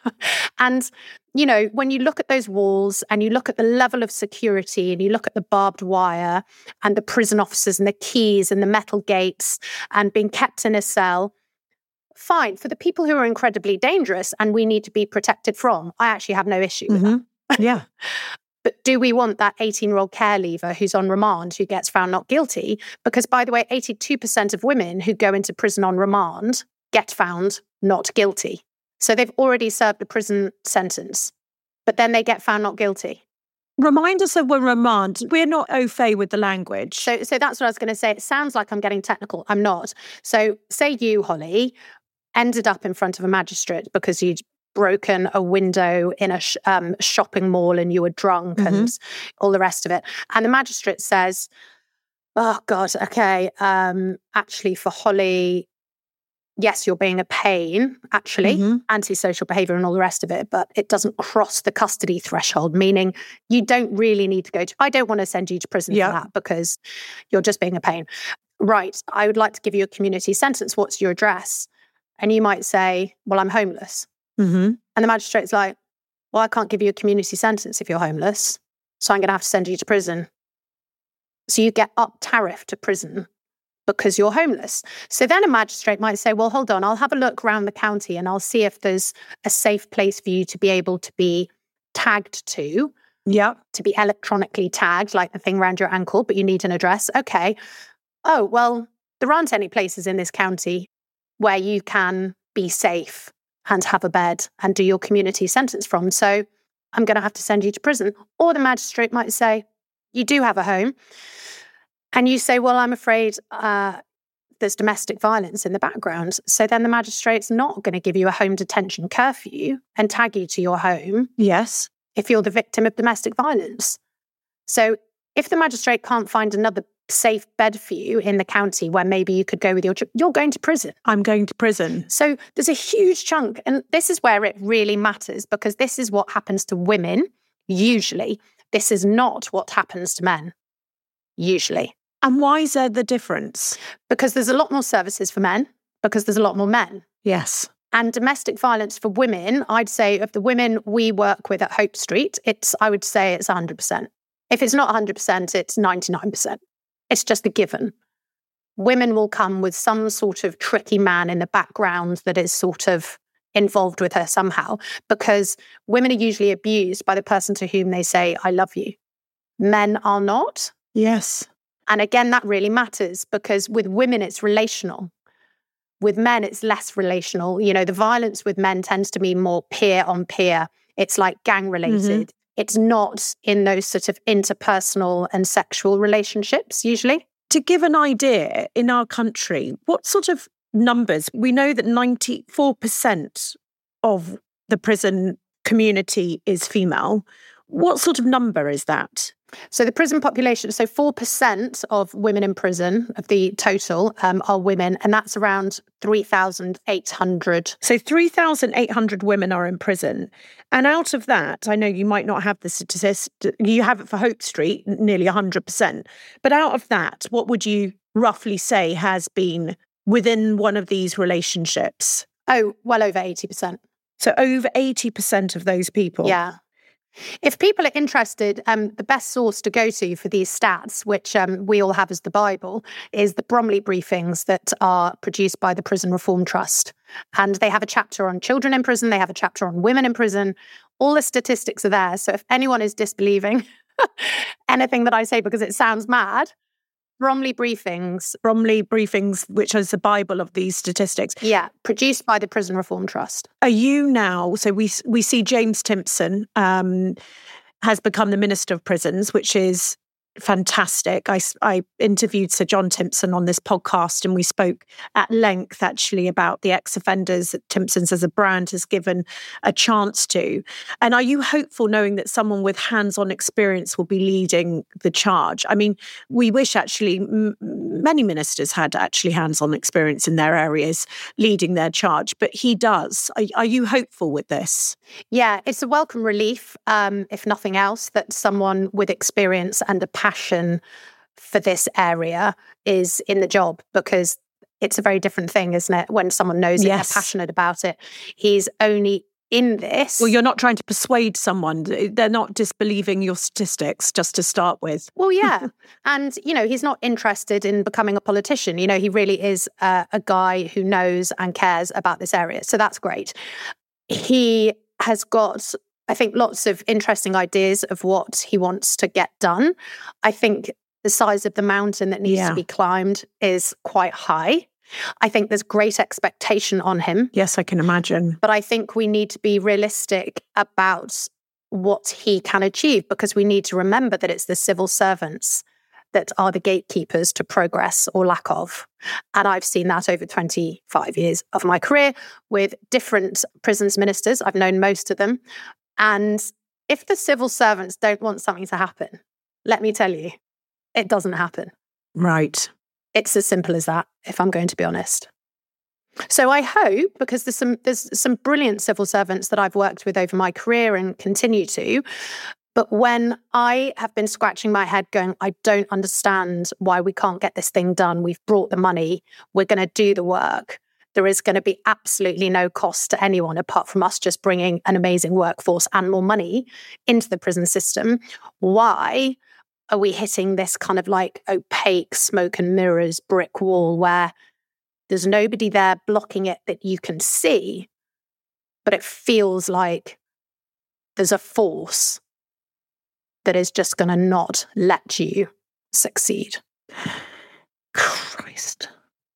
And, you know, when you look at those walls and you look at the level of security and you look at the barbed wire and the prison officers and the keys and the metal gates and being kept in a cell, fine. For the people who are incredibly dangerous and we need to be protected from, I actually have no issue with Mm-hmm. that. Yeah. But do we want that eighteen-year-old care leaver who's on remand who gets found not guilty? Because, by the way, eighty-two percent of women who go into prison on remand get found not guilty. So they've already served a prison sentence, but then they get found not guilty. Remind us of a remand. We're not au fait with the language. So, so that's what I was going to say. It sounds like I'm getting technical. I'm not. So say you, Holly, ended up in front of a magistrate because you'd broken a window in a sh- um, shopping mall and you were drunk Mm-hmm. and all the rest of it. And the magistrate says, oh, God, okay, um, actually for Holly, yes, you're being a pain, actually, Mm-hmm. antisocial behaviour and all the rest of it, but it doesn't cross the custody threshold, meaning you don't really need to go to, I don't want to send you to prison Yeah. for that because you're just being a pain. Right, I would like to give you a community sentence. What's your address? And you might say, well, I'm homeless. Mm-hmm. And the magistrate's like, well, I can't give you a community sentence if you're homeless, so I'm going to have to send you to prison. So you get up tariff to prison because you're homeless. So then a magistrate might say, well, hold on, I'll have a look around the county and I'll see if there's a safe place for you to be able to be tagged to, Yeah. to be electronically tagged, like the thing around your ankle, but you need an address. Okay. Oh, well, there aren't any places in this county where you can be safe and have a bed and do your community sentence from. So I'm going to have to send you to prison. Or the magistrate might say, you do have a home. And you say, well, I'm afraid uh, there's domestic violence in the background. So then the magistrate's not going to give you a home detention curfew and tag you to your home Yes. if you're the victim of domestic violence. So if the magistrate can't find another safe bed for you in the county where maybe you could go with your children, you're going to prison. I'm going to prison. So there's a huge chunk, and this is where it really matters, because this is what happens to women, usually. This is not what happens to men, usually. And why is there the difference? Because there's a lot more services for men, because there's a lot more men. Yes. And domestic violence for women, I'd say of the women we work with at Hope Street, it's I would say it's one hundred percent. If it's not one hundred percent, it's ninety-nine percent. It's just a given. Women will come with some sort of tricky man in the background that is sort of involved with her somehow, because women are usually abused by the person to whom they say, I love you. Men are not. Yes. And again, that really matters, because with women, it's relational. With men, it's less relational. You know, the violence with men tends to be more peer on peer. It's like gang related. Mm-hmm. It's not in those sort of interpersonal and sexual relationships, usually. To give an idea, in our country, what sort of numbers? We know that ninety-four percent of the prison community is female. What sort of number is that? So the prison population, so four percent of women in prison, of the total, um, are women, and that's around three thousand eight hundred. So three thousand eight hundred women are in prison. And out of that, I know you might not have the statistics, you have it for Hope Street, nearly one hundred percent. But out of that, what would you roughly say has been within one of these relationships? Oh, well over eighty percent. So over eighty percent of those people. Yeah. If people are interested, um, the best source to go to for these stats, which um, we all have as the Bible, is the Bromley briefings that are produced by the Prison Reform Trust. And they have a chapter on children in prison. They have a chapter on women in prison. All the statistics are there. So if anyone is disbelieving anything that I say because it sounds mad, Bromley Briefings. Bromley Briefings, which is the Bible of these statistics. Yeah, produced by the Prison Reform Trust. Are you now, so we we see James Timpson um, has become the Minister of Prisons, which is fantastic. I, I interviewed Sir John Timpson on this podcast, and we spoke at length actually about the ex-offenders that Timpson's as a brand has given a chance to. And are you hopeful knowing that someone with hands-on experience will be leading the charge? I mean, we wish actually m- many ministers had actually hands-on experience in their areas leading their charge, but he does. Are, are you hopeful with this? Yeah, it's a welcome relief, um, if nothing else, that someone with experience and a passion for this area is in the job, because it's a very different thing, isn't it? When someone knows it, Yes. they're passionate about it. He's only in this. Well, you're not trying to persuade someone. They're not disbelieving your statistics, just to start with. Well, yeah. And, you know, he's not interested in becoming a politician. You know, he really is uh, a guy who knows and cares about this area. So that's great. He has got, I think, lots of interesting ideas of what he wants to get done. I think the size of the mountain that needs Yeah. to be climbed is quite high. I think there's great expectation on him. Yes, I can imagine. But I think we need to be realistic about what he can achieve, because we need to remember that it's the civil servants that are the gatekeepers to progress or lack of. And I've seen that over twenty-five years of my career with different prisons ministers. I've known most of them. And if the civil servants don't want something to happen, let me tell you, it doesn't happen. Right. It's as simple as that, if I'm going to be honest. So I hope, because there's some there's some brilliant civil servants that I've worked with over my career and continue to, but when I have been scratching my head going, I don't understand why we can't get this thing done. We've brought the money. We're going to do the work. There is going to be absolutely no cost to anyone apart from us just bringing an amazing workforce and more money into the prison system. Why are we hitting this kind of like opaque smoke and mirrors brick wall where there's nobody there blocking it that you can see, but it feels like there's a force that is just going to not let you succeed? Christ.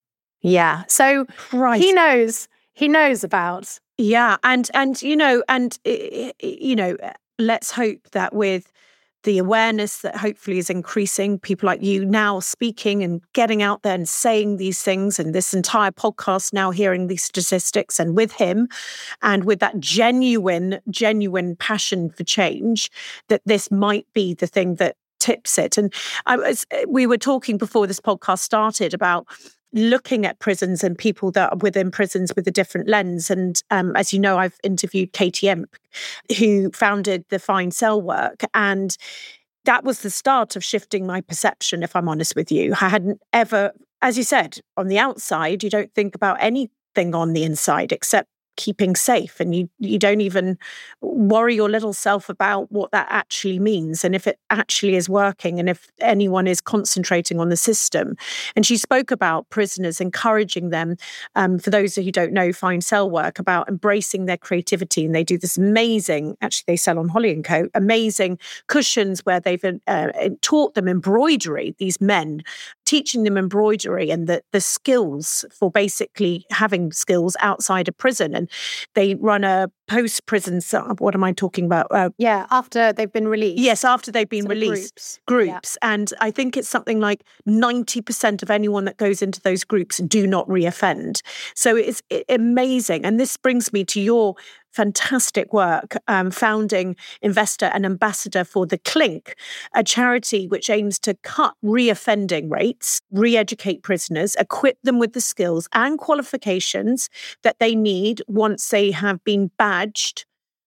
Yeah. So Christ. he knows, he knows about. Yeah. And, and you know, and, you know, let's hope that with the awareness that hopefully is increasing, people like you now speaking and getting out there and saying these things, and this entire podcast now hearing these statistics, and with him and with that genuine, genuine passion for change, that this might be the thing that tips it. And I was, we were talking before this podcast started about looking at prisons and people that are within prisons with a different lens. And um, as you know, I've interviewed Katie Emp, who founded the Find Cell Work. And that was the start of shifting my perception, if I'm honest with you. I hadn't ever, as you said, on the outside, you don't think about anything on the inside except keeping safe, and you you don't even worry your little self about what that actually means and if it actually is working and if anyone is concentrating on the system. And she spoke about prisoners, encouraging them, um, for those who don't know, Find Cell Work, about embracing their creativity. And they do this amazing, actually they sell on Holly and Co, amazing cushions where they've uh, taught them embroidery, these men, teaching them embroidery and the, the skills for basically having skills outside of prison. And they run a post-prison, what am I talking about? Uh, Yeah, after they've been released. yes, after they've been Sort of released. groups. Groups. And I think it's something like ninety percent of anyone that goes into those groups do not reoffend. So it's amazing. And this brings me to your fantastic work, um, founding investor and ambassador for The Clink, a charity which aims to cut reoffending rates, re-educate prisoners, equip them with the skills and qualifications that they need once they have been badged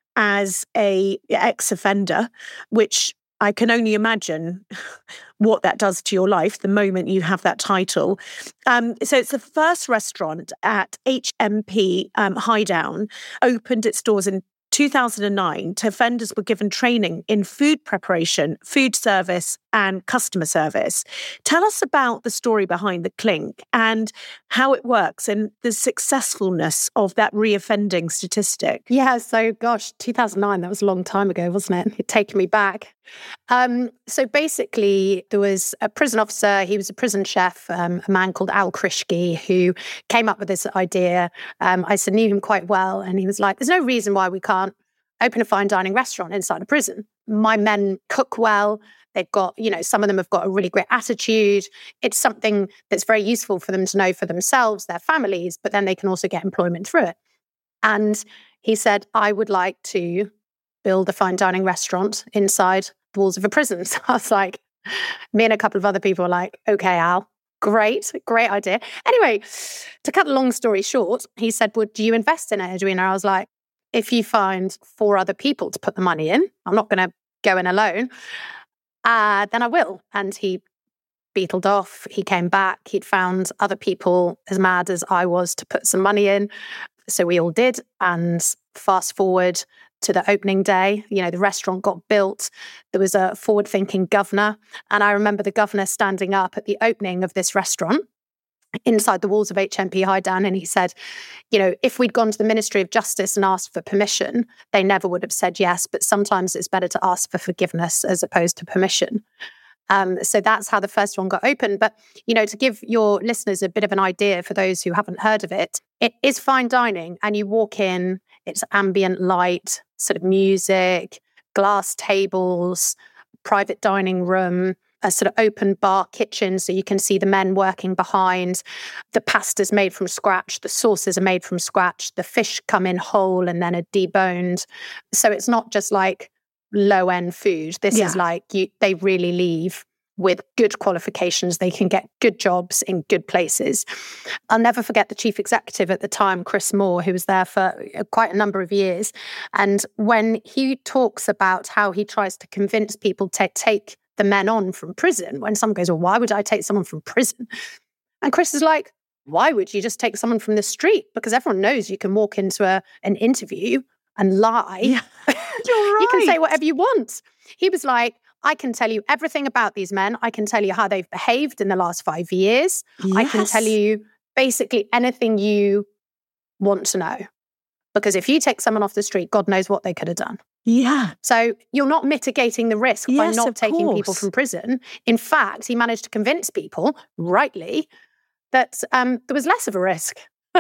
as a ex-offender, which I can only imagine what that does to your life the moment you have that title. Um, so it's the first restaurant at H M P um, Highdown, opened its doors in two thousand nine, offenders were given training in food preparation, food service, and customer service. Tell us about the story behind the Clink and how it works and the successfulness of that reoffending statistic. Yeah, so gosh, two thousand nine, that was a long time ago, wasn't it? It'd taken me back. Um, so basically, there was a prison officer, he was a prison chef, um, a man called Al Krishke, who came up with this idea. Um, I knew him quite well, and he was like, there's no reason why we can't open a fine dining restaurant inside a prison. My men cook well. They've got, you know, some of them have got a really great attitude. It's something that's very useful for them to know for themselves, their families, but then they can also get employment through it. And he said, I would like to build a fine dining restaurant inside the walls of a prison. So I was like, me and a couple of other people were like, okay, Al, great, great idea. Anyway, to cut a long story short, he said, would you invest in it, Edwina? I was like, if you find four other people to put the money in, I'm not going to go in alone, uh, then I will. And he beetled off. He came back. He'd found other people as mad as I was to put some money in. So we all did. And fast forward to the opening day, you know, the restaurant got built. There was a forward-thinking governor. And I remember the governor standing up at the opening of this restaurant inside the walls of H M P Highdown. And he said, you know, if we'd gone to the Ministry of Justice and asked for permission, they never would have said yes. But sometimes it's better to ask for forgiveness as opposed to permission. Um, so that's how the first one got open. But, you know, to give your listeners a bit of an idea for those who haven't heard of it, it is fine dining. And you walk in, it's ambient light, sort of music, glass tables, private dining room, a sort of open bar kitchen so you can see the men working behind. The pasta's made from scratch. The sauces are made from scratch. The fish come in whole and then are deboned. So it's not just like low-end food. This yeah. is like you, they really leave with good qualifications. They can get good jobs in good places. I'll never forget the chief executive at the time, Chris Moore, who was there for quite a number of years. And when he talks about how he tries to convince people to take the men on from prison, when someone goes, well, why would I take someone from prison? And Chris is like, why would you just take someone from the street? Because everyone knows you can walk into a, an interview and lie. Yeah. You're right. You can say whatever you want. He was like, I can tell you everything about these men. I can tell you how they've behaved in the last five years. Yes. I can tell you basically anything you want to know. Because if you take someone off the street, God knows what they could have done. Yeah. So you're not mitigating the risk yes, by not taking course. people from prison. In fact, he managed to convince people, rightly, that um, there was less of a risk.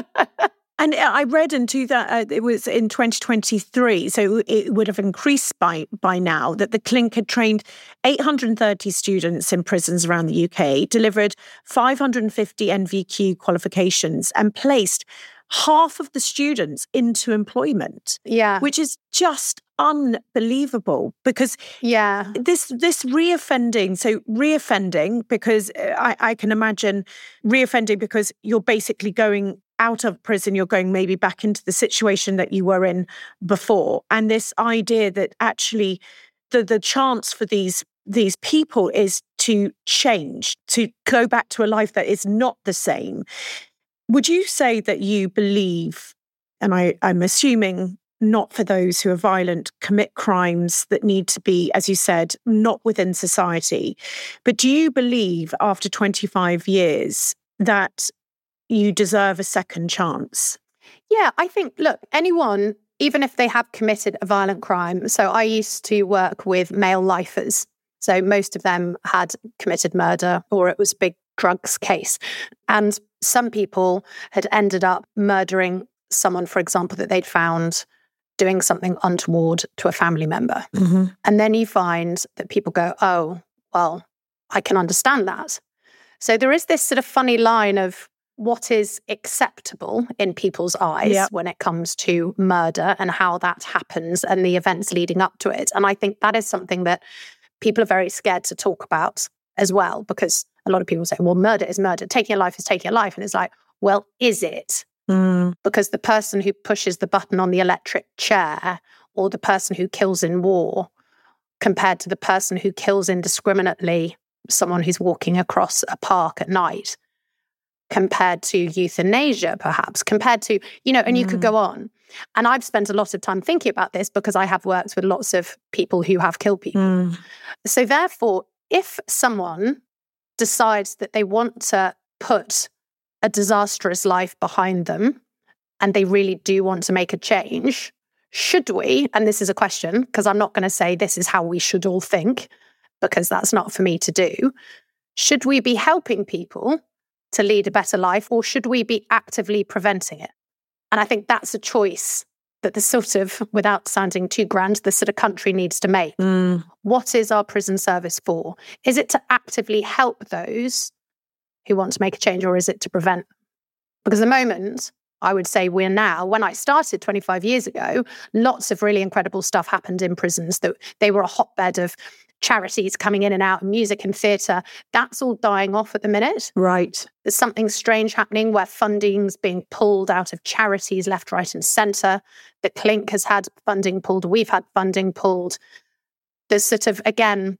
And I read into that uh, it was in twenty twenty-three, so it would have increased by by now, that the Clink had trained eight hundred thirty students in prisons around the U K, delivered five hundred fifty N V Q qualifications, and placed half of the students into employment. Yeah, which is just unbelievable, because yeah, this this reoffending, so reoffending because I, I can imagine reoffending because you're basically going out of prison, you're going maybe back into the situation that you were in before. And this idea that actually the, the chance for these these people is to change, to go back to a life that is not the same. Would you say that you believe, and I, I'm assuming not for those who are violent, commit crimes that need to be, as you said, not within society, but do you believe after twenty-five years that you deserve a second chance? Yeah, I think, look, anyone, even if they have committed a violent crime. So I used to work with male lifers. So most of them had committed murder or it was a big drugs case. And some people had ended up murdering someone, for example, that they'd found doing something untoward to a family member. Mm-hmm. And then you find that people go, oh, well, I can understand that. So there is this sort of funny line of what is acceptable in people's eyes yep. when it comes to murder and how that happens and the events leading up to it. And I think that is something that people are very scared to talk about as well, because a lot of people say, well, murder is murder. Taking a life is taking a life. And it's like, well, is it? Mm. Because the person who pushes the button on the electric chair or the person who kills in war compared to the person who kills indiscriminately someone who's walking across a park at night, compared to euthanasia, perhaps, compared to, you know, and you mm. could go on. And I've spent a lot of time thinking about this because I have worked with lots of people who have killed people. Mm. So therefore, if someone decides that they want to put a disastrous life behind them and they really do want to make a change, should we, and this is a question, because I'm not going to say this is how we should all think, because that's not for me to do, should we be helping people to lead a better life, or should we be actively preventing it? And I think that's a choice that the sort of, without sounding too grand, the sort of country needs to make. Mm. What is our prison service for? Is it to actively help those who want to make a change, or is it to prevent? Because at the moment, I would say we're now, when I started twenty-five years ago, lots of really incredible stuff happened in prisons. That they were a hotbed of charities coming in and out, music and theatre. That's all dying off at the minute. Right. There's something strange happening where funding's being pulled out of charities left, right and centre. The Clink has had funding pulled. We've had funding pulled. There's sort of, again,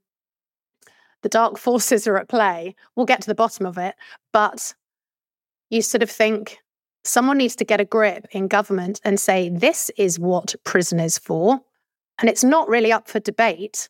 the dark forces are at play. We'll get to the bottom of it. But you sort of think someone needs to get a grip in government and say, this is what prison is for. And it's not really up for debate.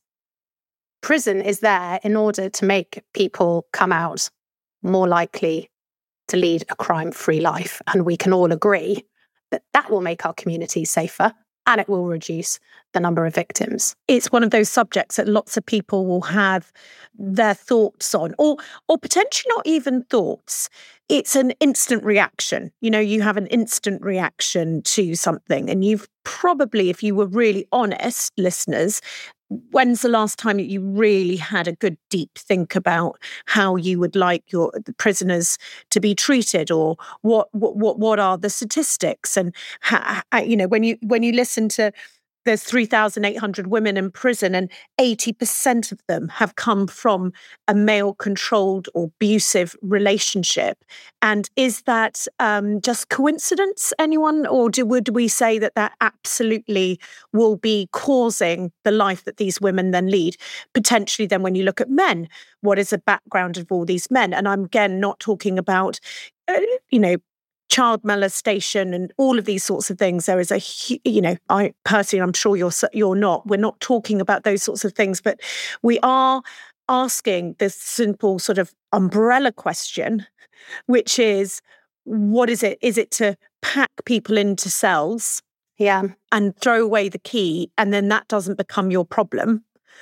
Prison is there in order to make people come out more likely to lead a crime-free life. And we can all agree that that will make our communities safer and it will reduce the number of victims. It's one of those subjects that lots of people will have their thoughts on, or or potentially not even thoughts. It's an instant reaction. You know, you have an instant reaction to something, and you've probably, if you were really honest, listeners, when's the last time that you really had a good deep think about how you would like your the prisoners to be treated, or what what what, what are the statistics? And how, you know, when you when you listen to, there's three thousand eight hundred women in prison, and eighty percent of them have come from a male-controlled or abusive relationship. And is that um, just coincidence, anyone? Or do, would we say that that absolutely will be causing the life that these women then lead? Potentially then when you look at men, what is the background of all these men? And I'm again not talking about, uh, you know, child molestation and all of these sorts of things. There is a, you know, I personally, I'm sure you're you're not. We're not talking about those sorts of things, but we are asking this simple sort of umbrella question, which is, what is it? Is it to pack people into cells, yeah, and throw away the key, and then that doesn't become your problem?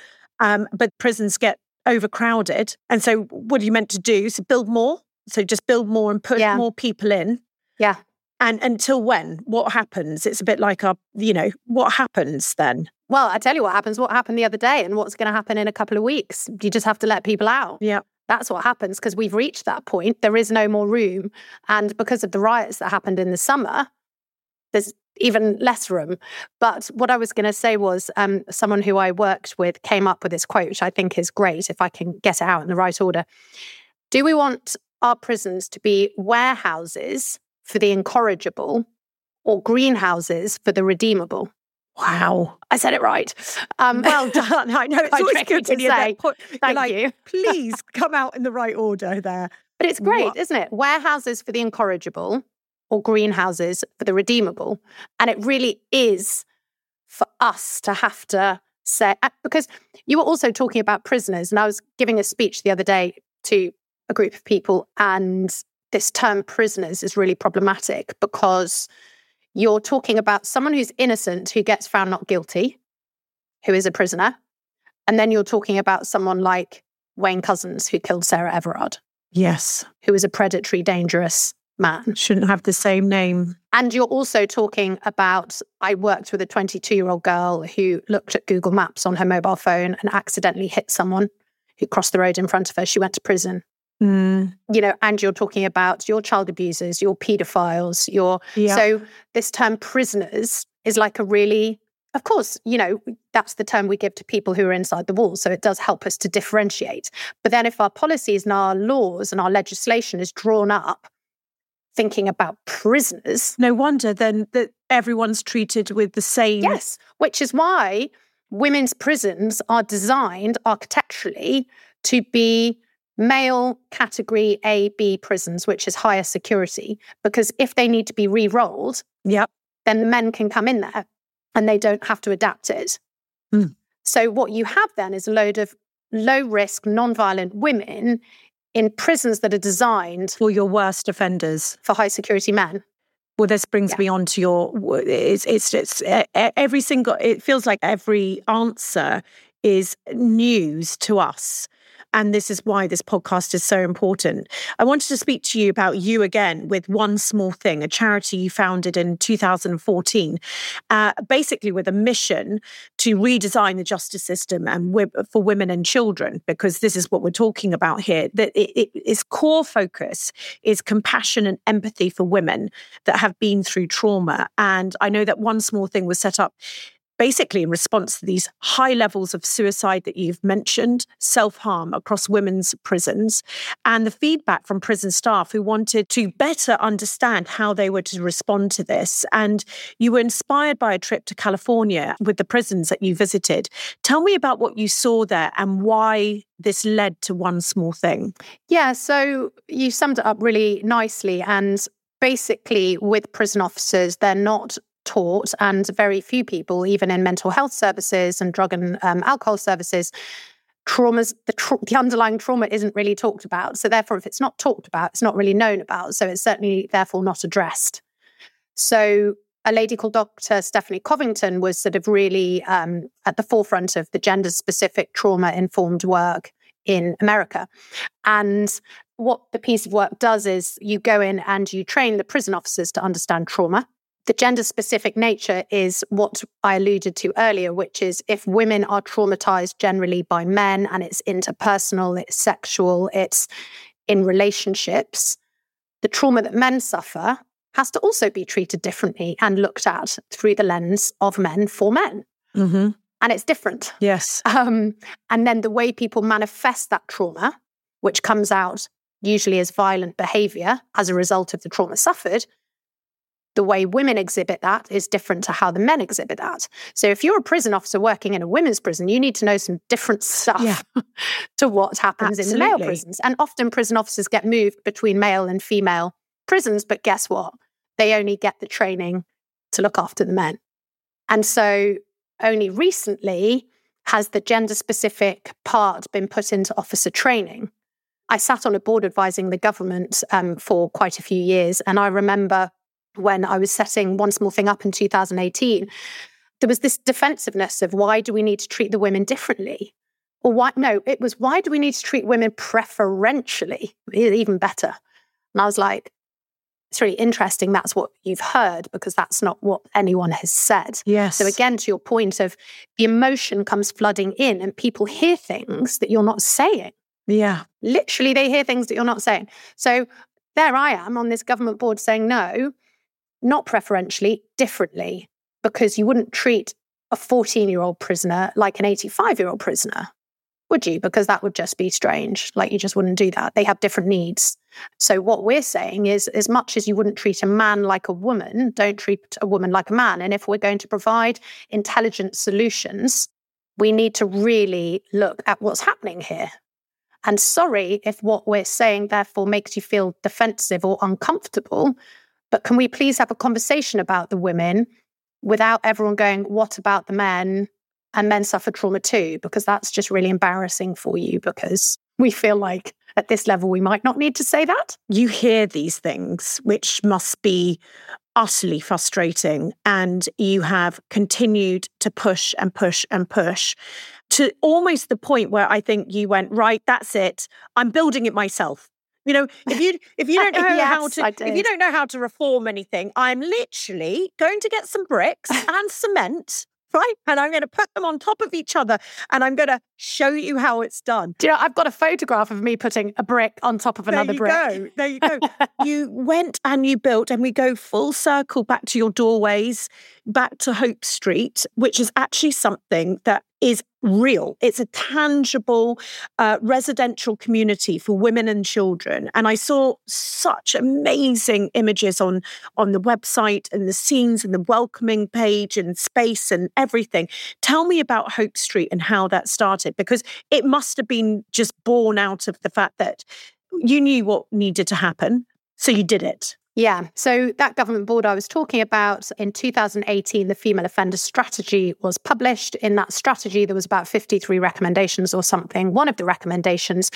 Um, but prisons get overcrowded, and so what are you meant to do? So build more. So just build more and put yeah. more people in. Yeah. And until when? What happens? It's a bit like, our, you know, what happens then? Well, I tell you what happens, what happened the other day and what's going to happen in a couple of weeks. You just have to let people out. Yeah. That's what happens because we've reached that point. There is no more room. And because of the riots that happened in the summer, there's even less room. But what I was going to say was um, someone who I worked with came up with this quote, which I think is great if I can get it out in the right order. Do we want our prisons to be warehouses for the incorrigible or greenhouses for the redeemable? Wow. I said it right. Um, well done. I know it's always good to say. Thank like, you. Please come out in the right order there. But it's great, what? Isn't it? Warehouses for the incorrigible or greenhouses for the redeemable. And it really is for us to have to say, because you were also talking about prisoners, and I was giving a speech the other day to a group of people, and this term prisoners is really problematic because you're talking about someone who's innocent who gets found not guilty, who is a prisoner, and then you're talking about someone like Wayne Couzens who killed Sarah Everard. Yes. Who was a predatory, dangerous man. Shouldn't have the same name. And you're also talking about, I worked with a twenty-two-year-old girl who looked at Google Maps on her mobile phone and accidentally hit someone who crossed the road in front of her. She went to prison. Mm. You know, and you're talking about your child abusers, your paedophiles, your... Yeah. So this term prisoners is like a really... Of course, you know, that's the term we give to people who are inside the walls. So it does help us to differentiate. But then if our policies and our laws and our legislation is drawn up thinking about prisoners... No wonder then that everyone's treated with the same... Yes, which is why women's prisons are designed architecturally to be male category A, B prisons, which is higher security, because if they need to be re-rolled, yep. then the men can come in there and they don't have to adapt it. Mm. So what you have then is a load of low-risk, non-violent women in prisons that are designed for your worst offenders, for high-security men. Well, this brings yeah. me on to your, it's, it's, it's every single, it feels like every answer is news to us. And this is why this podcast is so important. I wanted to speak to you about you again with One Small Thing, a charity you founded in two thousand fourteen, uh, basically with a mission to redesign the justice system and for women and children, because this is what we're talking about here. That it, it, its core focus is compassion and empathy for women that have been through trauma. And I know that One Small Thing was set up basically in response to these high levels of suicide that you've mentioned, self-harm across women's prisons, and the feedback from prison staff who wanted to better understand how they were to respond to this. And you were inspired by a trip to California with the prisons that you visited. Tell me about what you saw there and why this led to One Small Thing. Yeah, so you summed it up really nicely. And basically with prison officers, they're not taught, and very few people, even in mental health services and drug and um, alcohol services, traumas, the, tra- the underlying trauma isn't really talked about. So therefore, if it's not talked about, it's not really known about. So it's certainly therefore not addressed. So a lady called Doctor Stephanie Covington was sort of really um, at the forefront of the gender-specific trauma-informed work in America. And what the piece of work does is you go in and you train the prison officers to understand trauma. The gender-specific nature is what I alluded to earlier, which is if women are traumatized generally by men and it's interpersonal, it's sexual, it's in relationships, the trauma that men suffer has to also be treated differently and looked at through the lens of men for men. Mm-hmm. And it's different. Yes. Um, and then the way people manifest that trauma, which comes out usually as violent behavior as a result of the trauma suffered, the way women exhibit that is different to how the men exhibit that. So if you're a prison officer working in a women's prison, you need to know some different stuff yeah. to what happens Absolutely. In the male prisons. And often prison officers get moved between male and female prisons, but guess what? They only get the training to look after the men. And so only recently has the gender-specific part been put into officer training. I sat on a board advising the government um, for quite a few years, and I remember when I was setting One Small Thing up in two thousand eighteen, there was this defensiveness of why do we need to treat the women differently? Or why, no, it was why do we need to treat women preferentially? Even better. And I was like, it's really interesting that's what you've heard, because that's not what anyone has said. Yes. So again, to your point of the emotion comes flooding in and people hear things that you're not saying. Yeah. Literally, they hear things that you're not saying. So there I am on this government board saying no, not preferentially, differently, because you wouldn't treat a fourteen-year-old prisoner like an eighty-five-year-old prisoner, would you? Because that would just be strange. Like, you just wouldn't do that. They have different needs. So what we're saying is, as much as you wouldn't treat a man like a woman, don't treat a woman like a man. And if we're going to provide intelligent solutions, we need to really look at what's happening here. And sorry if what we're saying, therefore, makes you feel defensive or uncomfortable, but can we please have a conversation about the women without everyone going, what about the men? And men suffer trauma too, because that's just really embarrassing for you, because we feel like at this level, we might not need to say that. You hear these things, which must be utterly frustrating. And you have continued to push and push and push to almost the point where I think you went, right, that's it. I'm building it myself. You know, if you if you don't know yes, how to if you don't know how to reform anything, I'm literally going to get some bricks and cement, right? And I'm going to put them on top of each other, and I'm going to show you how it's done. Do you know, I've got a photograph of me putting a brick on top of another brick. There you go. There you go. You went and you built, and we go full circle back to your doorways, back to Hope Street, which is actually something that is real. It's a tangible uh, residential community for women and children. And I saw such amazing images on, on the website and the scenes and the welcoming page and space and everything. Tell me about Hope Street and how that started, because it must have been just born out of the fact that you knew what needed to happen, so you did it. Yeah. So that government board I was talking about, in two thousand eighteen, the Female Offender Strategy was published. In that strategy, there was about fifty-three recommendations or something. One of the recommendations,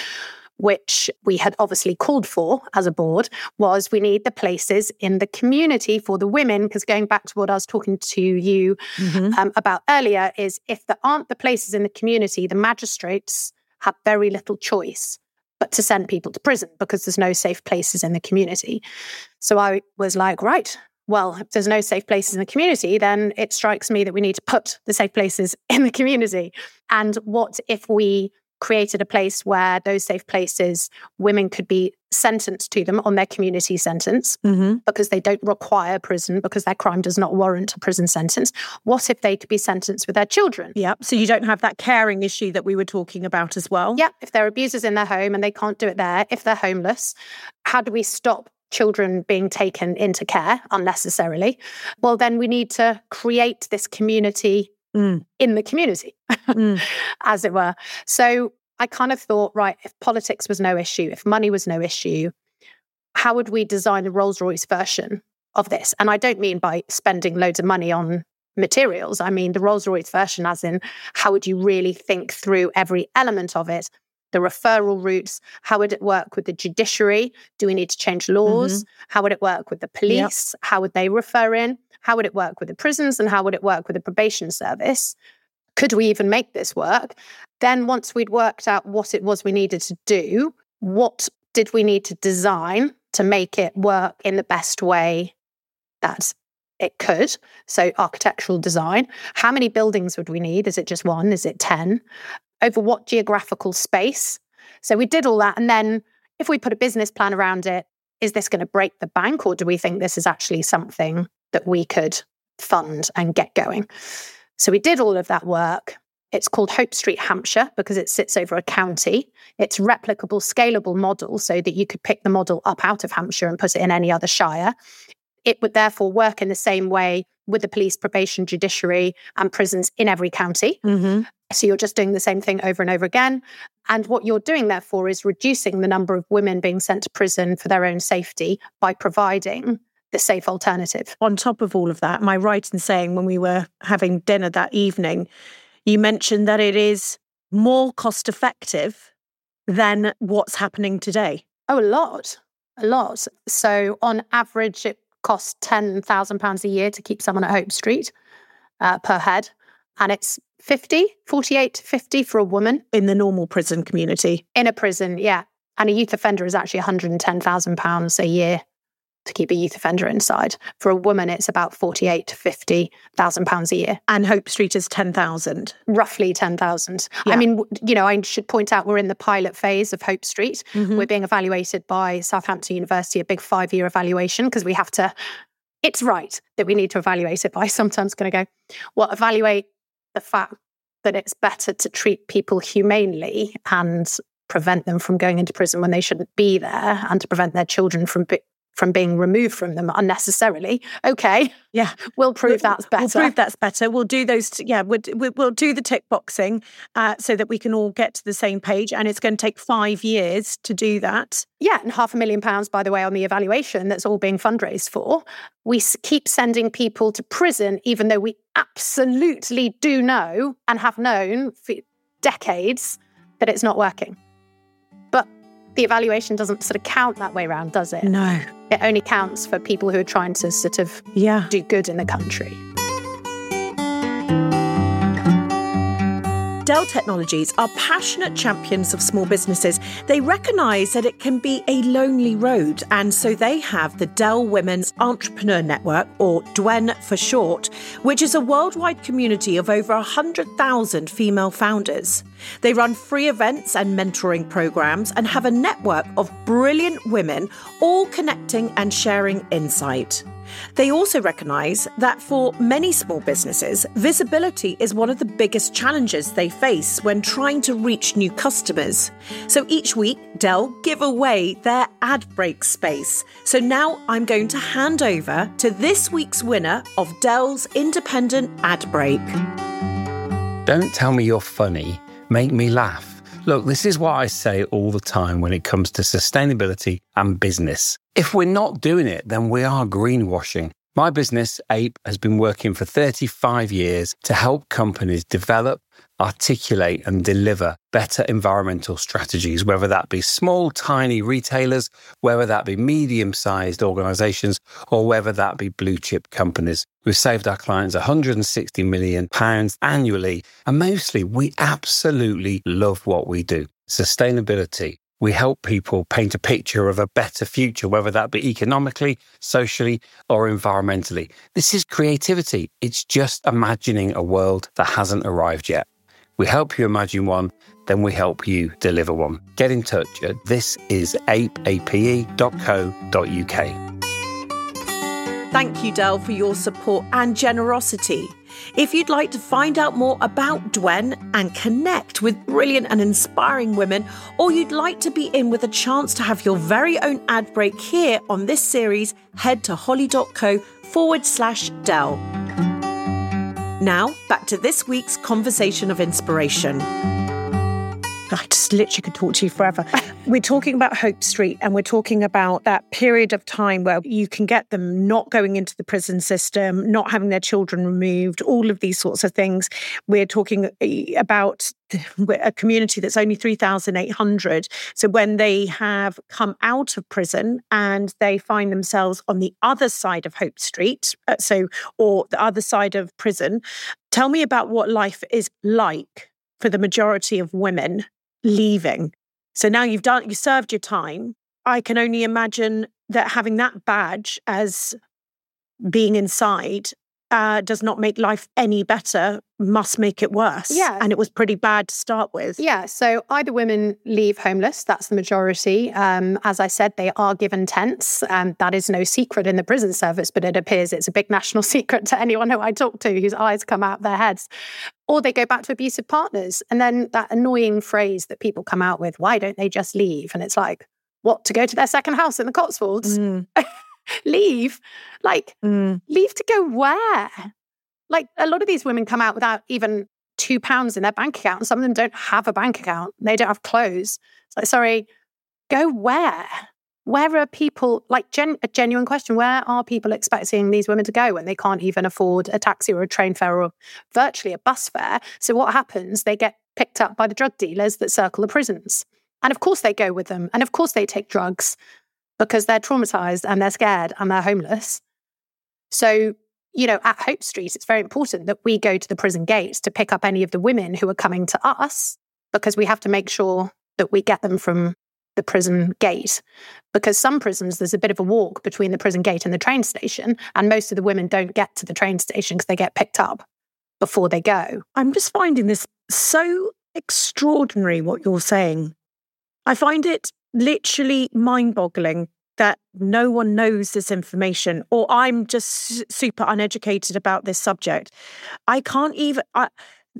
which we had obviously called for as a board, was we need the places in the community for the women, because going back to what I was talking to you mm-hmm. um, about earlier, is if there aren't the places in the community, the magistrates have very little choice but to send people to prison because there's no safe places in the community. So I was like, right, well, if there's no safe places in the community, then it strikes me that we need to put the safe places in the community. And what if we created a place where those safe places, women could be sentenced to them on their community sentence mm-hmm. because they don't require prison, because their crime does not warrant a prison sentence. What if they could be sentenced with their children? Yeah, so you don't have that caring issue that we were talking about as well. Yeah, if there are abusers in their home and they can't do it there, if they're homeless, how do we stop children being taken into care unnecessarily? Well, then we need to create this community Mm. in the community, mm. as it were. So I kind of thought, right, if politics was no issue, if money was no issue, how would we design a Rolls-Royce version of this? And I don't mean by spending loads of money on materials. I mean the Rolls-Royce version as in, how would you really think through every element of it? The referral routes, how would it work with the judiciary? Do we need to change laws? Mm-hmm. How would it work with the police? Yep. How would they refer in? How would it work with the prisons, and how would it work with the probation service? Could we even make this work? Then once we'd worked out what it was we needed to do, what did we need to design to make it work in the best way that it could? So architectural design. How many buildings would we need? Is it just one? Is it ten? Over what geographical space? So we did all that. And then if we put a business plan around it, is this going to break the bank, or do we think this is actually something that we could fund and get going? So we did all of that work. It's called Hope Street, Hampshire, because it sits over a county. It's replicable, scalable model so that you could pick the model up out of Hampshire and put it in any other shire. It would therefore work in the same way with the police, probation, judiciary, and prisons in every county. Mm-hmm. So you're just doing the same thing over and over again. And what you're doing, therefore, is reducing the number of women being sent to prison for their own safety by providing the safe alternative. On top of all of that, am I right in saying when we were having dinner that evening, you mentioned that it is more cost effective than what's happening today? Oh, a lot, a lot. So on average, it costs ten thousand pounds a year to keep someone at Hope Street uh, per head. And it's fifty, forty-eight to fifty for a woman. In the normal prison community? In a prison, yeah. And a youth offender is actually one hundred ten thousand pounds a year to keep a youth offender inside. For a woman, it's about forty-eight to fifty thousand pounds a year. And Hope Street is ten thousand? Roughly ten thousand. Yeah. I mean, you know, I should point out we're in the pilot phase of Hope Street. Mm-hmm. We're being evaluated by Southampton University, a big five-year evaluation, because we have to, it's right that we need to evaluate it, but I sometimes going to go, well, evaluate the fact that it's better to treat people humanely and prevent them from going into prison when they shouldn't be there, and to prevent their children from be- from being removed from them unnecessarily. Okay, yeah, we'll prove we'll, that's better. We'll prove that's better. We'll do those. T- yeah, we'll, we'll do the tick boxing uh, so that we can all get to the same page. And it's going to take five years to do that. Yeah, and half a million pounds, by the way, on the evaluation that's all being fundraised for. We keep sending people to prison, even though we absolutely do know and have known for decades that it's not working. But the evaluation doesn't sort of count that way around, does it? No. It only counts for people who are trying to sort of yeah. do good in the country. Dell Technologies are passionate champions of small businesses. They recognise that it can be a lonely road, and so they have the Dell Women's Entrepreneur Network, or D W E N for short, which is a worldwide community of over one hundred thousand female founders. They run free events and mentoring programs and have a network of brilliant women all connecting and sharing insight. They also recognise that for many small businesses, visibility is one of the biggest challenges they face when trying to reach new customers. So each week, Dell give away their ad break space. So now I'm going to hand over to this week's winner of Dell's Independent Ad Break. Don't tell me you're funny. Make me laugh. Look, this is what I say all the time when it comes to sustainability and business. If we're not doing it, then we are greenwashing. My business, Ape, has been working for thirty-five years to help companies develop, articulate and deliver better environmental strategies, whether that be small, tiny retailers, whether that be medium-sized organisations, or whether that be blue-chip companies. We've saved our clients one hundred sixty million pounds annually, and mostly we absolutely love what we do. Sustainability. We help people paint a picture of a better future, whether that be economically, socially, or environmentally. This is creativity. It's just imagining a world that hasn't arrived yet. We help you imagine one, then we help you deliver one. Get in touch at thisisape dot co dot uk. Thank you, Dell, for your support and generosity. If you'd like to find out more about Dwen and connect with brilliant and inspiring women, or you'd like to be in with a chance to have your very own ad break here on this series, head to holly.co forward slash Dell. Now, back to this week's Conversation of Inspiration. I just literally could talk to you forever. We're talking about Hope Street, and we're talking about that period of time where you can get them not going into the prison system, not having their children removed, all of these sorts of things. We're talking about a community that's only three thousand eight hundred. So when they have come out of prison and they find themselves on the other side of Hope Street, uh, so or the other side of prison, tell me about what life is like for the majority of women leaving. So now you've done, you served your time. I can only imagine that having that badge as being inside uh, does not make life any better, must make it worse. Yeah. And it was pretty bad to start with. Yeah. So either women leave homeless, that's the majority. Um, as I said, they are given tents. And that is no secret in the prison service, but it appears it's a big national secret to anyone who I talk to whose eyes come out of their heads. Or they go back to abusive partners. And then that annoying phrase that people come out with, why don't they just leave? And it's like, what, to go to their second house in the Cotswolds? Mm. Leave? Like, mm. leave to go where? Like, a lot of these women come out without even two pounds in their bank account. Some of them don't have a bank account. They don't have clothes. It's like, sorry, go where? Where are people, like gen, a genuine question, where are people expecting these women to go when they can't even afford a taxi or a train fare or virtually a bus fare? So what happens? They get picked up by the drug dealers that circle the prisons. And of course they go with them. And of course they take drugs because they're traumatized and they're scared and they're homeless. So, you know, at Hope Street, it's very important that we go to the prison gates to pick up any of the women who are coming to us, because we have to make sure that we get them from the prison gate. Because some prisons, there's a bit of a walk between the prison gate and the train station, and most of the women don't get to the train station because they get picked up before they go. I'm just finding this so extraordinary, what you're saying. I find it literally mind-boggling that no one knows this information, or I'm just super uneducated about this subject. I can't even... I,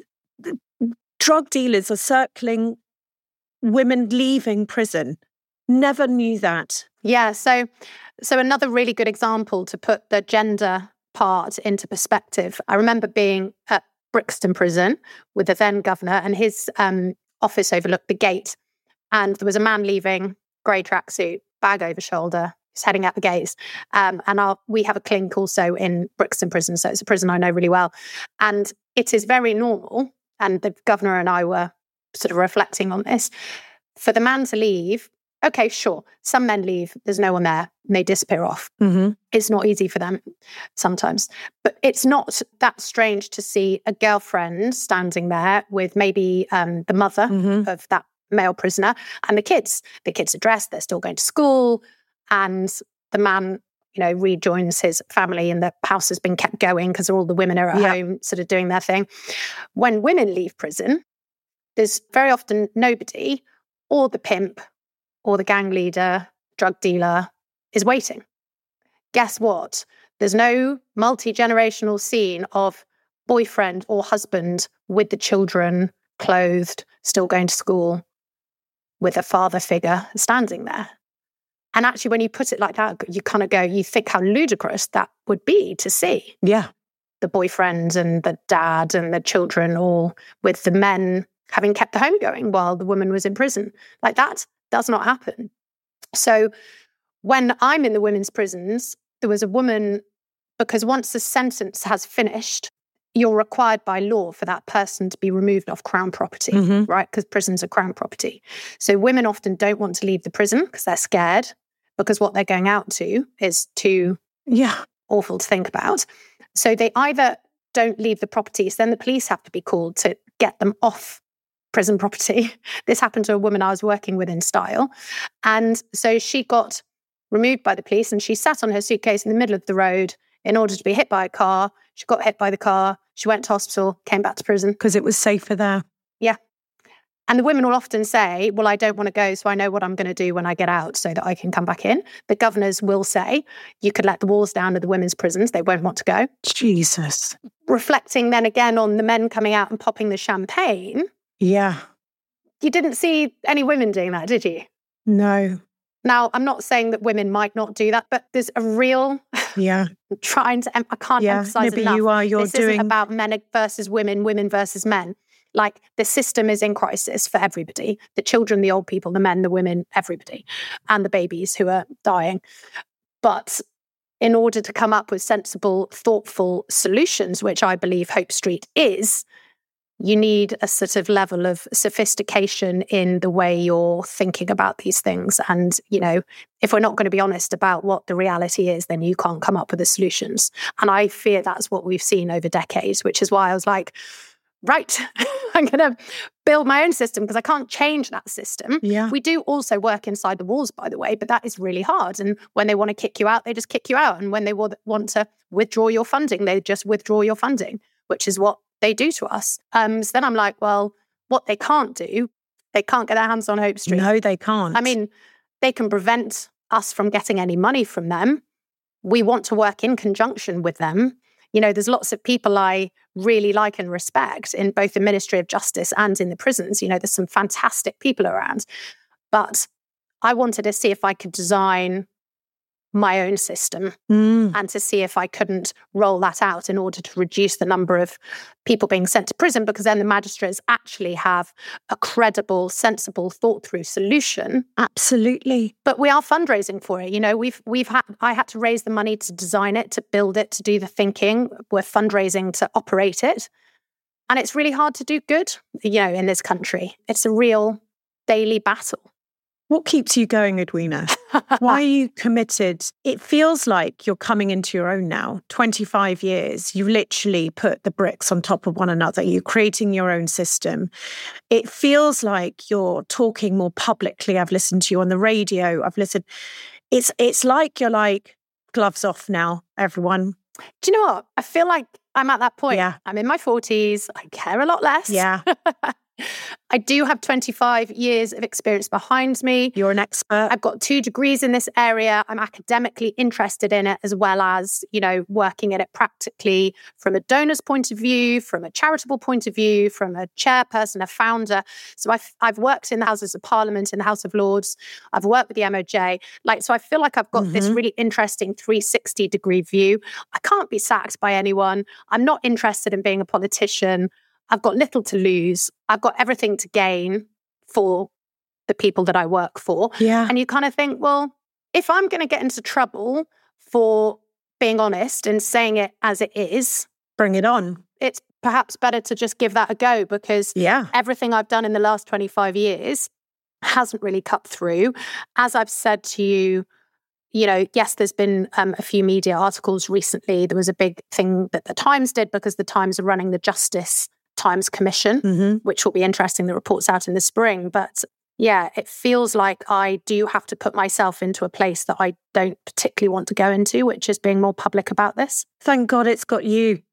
drug dealers are circling women leaving prison. Never knew that. Yeah, so so another really good example to put the gender part into perspective. I remember being at Brixton Prison with the then governor, and his um, office overlooked the gate. And there was a man leaving, grey tracksuit, bag over shoulder. He's heading out the gates. Um, and our, we have a clink also in Brixton Prison, so it's a prison I know really well. And it is very normal, and the governor and I were sort of reflecting on this, for the man to leave. Okay, sure. Some men leave. There's no one there. And they disappear off. Mm-hmm. It's not easy for them sometimes. But it's not that strange to see a girlfriend standing there with maybe um, the mother mm-hmm. of that male prisoner and the kids. The kids are dressed. They're still going to school. And the man, you know, rejoins his family, and the house has been kept going because all the women are at yeah. home sort of doing their thing. When women leave prison, there's very often nobody, or the pimp or the gang leader, drug dealer is waiting. Guess what? There's no multi-generational scene of boyfriend or husband with the children, clothed, still going to school, with a father figure standing there. And actually, when you put it like that, you kind of go, you think how ludicrous that would be to see. Yeah. The boyfriend and the dad and the children, all with the men having kept the home going while the woman was in prison. Like, that does not happen. So when I'm in the women's prisons, there was a woman, because once the sentence has finished, you're required by law for that person to be removed off Crown property, mm-hmm. right? Because prisons are Crown property. So women often don't want to leave the prison because they're scared, because what they're going out to is too yeah. awful to think about. So they either don't leave the properties, then the police have to be called to get them off prison property. This happened to a woman I was working with in Style. And so she got removed by the police, and she sat on her suitcase in the middle of the road in order to be hit by a car. She got hit by the car. She went to hospital, came back to prison. Because it was safer there. Yeah. And the women will often say, well, I don't want to go, so I know what I'm going to do when I get out so that I can come back in. The governors will say, you could let the walls down of the women's prisons. They won't want to go. Jesus. Reflecting then again on the men coming out and popping the champagne. Yeah. You didn't see any women doing that, did you? No. Now, I'm not saying that women might not do that, but there's a real... Yeah. trying to... I can't yeah. emphasize Maybe enough. You are, you're this doing... isn't about men versus women, women versus men. Like, the system is in crisis for everybody. The children, the old people, the men, the women, everybody. And the babies who are dying. But in order to come up with sensible, thoughtful solutions, which I believe Hope Street is, you need a sort of level of sophistication in the way you're thinking about these things. And, you know, if we're not going to be honest about what the reality is, then you can't come up with the solutions. And I fear that's what we've seen over decades, which is why I was like, right, I'm going to build my own system because I can't change that system. Yeah. We do also work inside the walls, by the way, but that is really hard. And when they want to kick you out, they just kick you out. And when they want to withdraw your funding, they just withdraw your funding, which is what they do to us. Um, so then I'm like, well, what they can't do, they can't get their hands on Hope Street. No, they can't. I mean, they can prevent us from getting any money from them. We want to work in conjunction with them. You know, there's lots of people I really like and respect in both the Ministry of Justice and in the prisons. You know, there's some fantastic people around. But I wanted to see if I could design my own system mm. and to see if I couldn't roll that out in order to reduce the number of people being sent to prison, because then the magistrates actually have a credible, sensible, thought-through solution. Absolutely. But we are fundraising for it. You know, we've we've had I had to raise the money to design it, to build it, to do the thinking. We're fundraising to operate it. And it's really hard to do good, you know, in this country. It's a real daily battle. What keeps you going, Edwina? Why are you committed? It feels like you're coming into your own now. twenty-five years, you've literally put the bricks on top of one another. You're creating your own system. It feels like you're talking more publicly. I've listened to you on the radio. I've listened. It's it's like you're like, gloves off now, everyone. Do you know what? I feel like I'm at that point. Yeah. I'm in my forties. I care a lot less. Yeah. I do have twenty-five years of experience behind me. You're an expert. I've got two degrees in this area. I'm academically interested in it, as well as, you know, working in it practically from a donor's point of view, from a charitable point of view, from a chairperson, a founder. So I've, I've worked in the Houses of Parliament, in the House of Lords. I've worked with the M O J. Like, so I feel like I've got mm-hmm. this really interesting three sixty degree view. I can't be sacked by anyone. I'm not interested in being a politician. I've got little to lose. I've got everything to gain for the people that I work for. Yeah. And you kind of think, well, if I'm going to get into trouble for being honest and saying it as it is, bring it on. It's perhaps better to just give that a go, because yeah. everything I've done in the last twenty-five years hasn't really cut through. As I've said to you, you know, yes, there's been um, a few media articles recently. There was a big thing that the Times did, because the Times are running the Justice Times Commission, mm-hmm. which will be interesting. The report's out in the spring. But yeah, it feels like I do have to put myself into a place that I don't particularly want to go into, which is being more public about this. Thank God it's got you.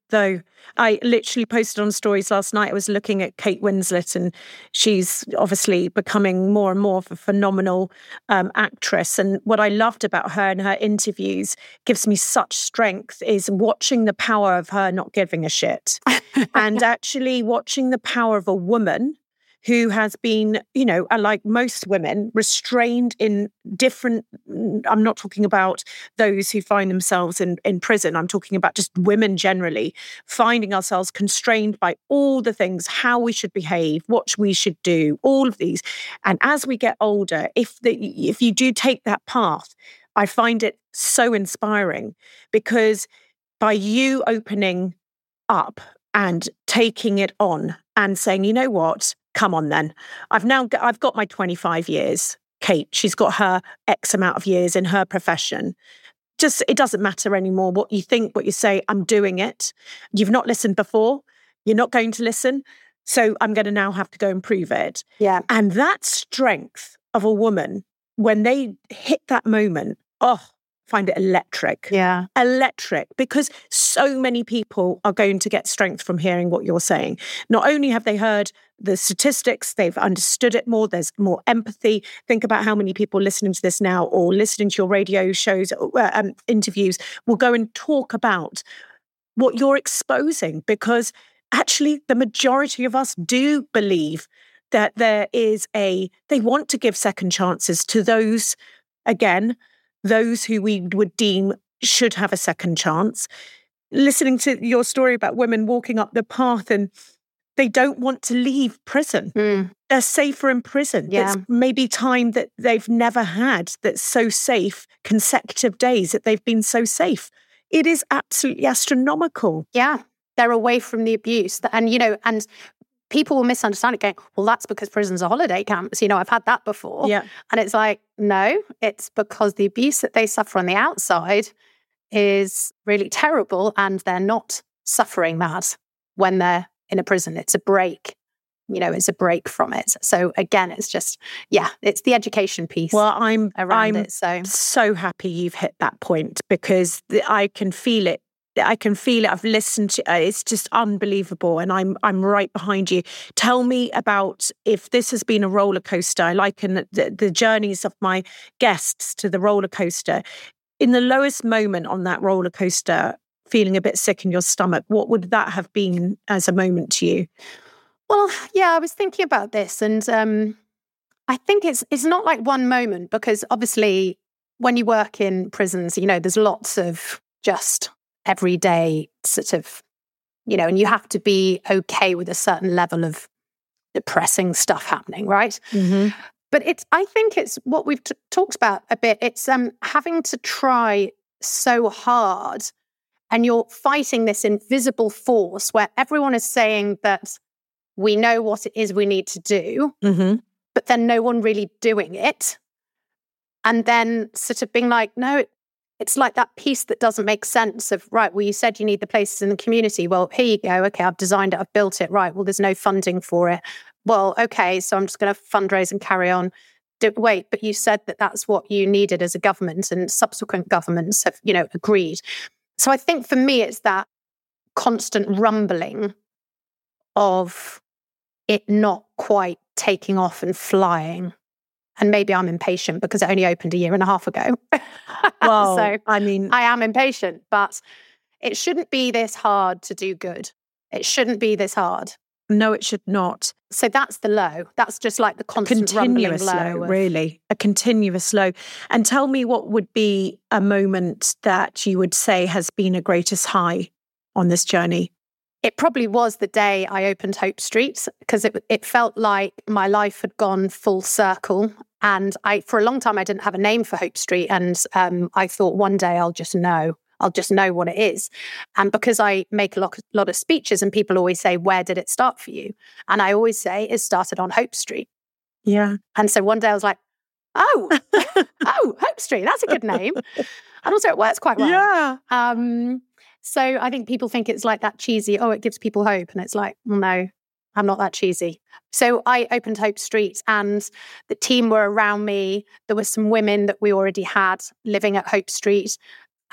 though. I literally posted on stories last night. I was looking at Kate Winslet, and she's obviously becoming more and more of a phenomenal um, actress. And what I loved about her and her interviews gives me such strength is watching the power of her not giving a shit and actually watching the power of a woman who has been, you know, like most women, restrained in different, I'm not talking about those who find themselves in, in prison. I'm talking about just women generally, finding ourselves constrained by all the things, how we should behave, what we should do, all of these. And as we get older, if the, if you do take that path, I find it so inspiring, because by you opening up and taking it on and saying, you know what, come on then. I've now got, I've got my twenty-five years. Kate, she's got her X amount of years in her profession. Just, it doesn't matter anymore what you think, what you say. I'm doing it. You've not listened before. You're not going to listen. So I'm going to now have to go and prove it. Yeah. And that strength of a woman, when they hit that moment, oh, find it electric. Yeah. Electric, because so many people are going to get strength from hearing what you're saying. Not only have they heard the statistics, they've understood it more, there's more empathy. Think about how many people listening to this now or listening to your radio shows, uh, um, interviews, will go and talk about what you're exposing, because actually the majority of us do believe that there is a, they want to give second chances to those, again, those who we would deem should have a second chance. Listening to your story about women walking up the path and they don't want to leave prison. Mm. They're safer in prison. Yeah. It's maybe time that they've never had that's so safe, consecutive days that they've been so safe. It is absolutely astronomical. Yeah. They're away from the abuse. And, you know, and people will misunderstand it going, well, that's because prisons are holiday camps. You know, I've had that before. Yeah. And it's like, no, it's because the abuse that they suffer on the outside is really terrible, and they're not suffering that when they're in a prison. It's a break. You know, it's a break from it. So again, it's just, yeah, it's the education piece. Well, I'm around I'm it. So so happy you've hit that point, because the, I can feel it. I can feel it. I've listened to uh, it's just unbelievable, and I'm I'm right behind you. Tell me about, if this has been a roller coaster. I liken the, the journeys of my guests to the roller coaster. In the lowest moment on that roller coaster, feeling a bit sick in your stomach, what would that have been as a moment to you? Well, yeah, I was thinking about this, and um, I think it's it's not like one moment, because obviously when you work in prisons, you know, there's lots of just everyday sort of, you know, and you have to be okay with a certain level of depressing stuff happening, right? Mm-hmm. But it's, I think it's what we've t- talked about a bit. It's um, having to try so hard, and you're fighting this invisible force where everyone is saying that we know what it is we need to do, mm-hmm. but then no one really doing it. And then sort of being like, no, it, it's like that piece that doesn't make sense of, right, well, you said you need the places in the community. Well, here you go. Okay, I've designed it. I've built it. Right. Well, there's no funding for it. Well, okay, so I'm just going to fundraise and carry on. Do, wait, but you said that that's what you needed as a government, and subsequent governments have, you know, agreed. So I think for me, it's that constant rumbling of it not quite taking off and flying. And maybe I'm impatient because it only opened a year and a half ago. Well, so I mean, I am impatient, but it shouldn't be this hard to do good. It shouldn't be this hard. No, it should not. So that's the low. That's just like the constant continuous rumbling low, low of, really. A continuous low. And tell me, what would be a moment that you would say has been a greatest high on this journey? It probably was the day I opened Hope Street, because it it felt like my life had gone full circle. And I, for a long time, I didn't have a name for Hope Street. And um, I thought one day I'll just know. I'll just know what it is. And because I make a lot, lot of speeches, and people always say, where did it start for you? And I always say, it started on Hope Street. Yeah. And so one day I was like, oh, oh, Hope Street, that's a good name. And also it works quite well. Yeah. Um, so I think people think it's like that cheesy, oh, it gives people hope. And it's like, well, no, I'm not that cheesy. So I opened Hope Street, and the team were around me. There were some women that we already had living at Hope Street.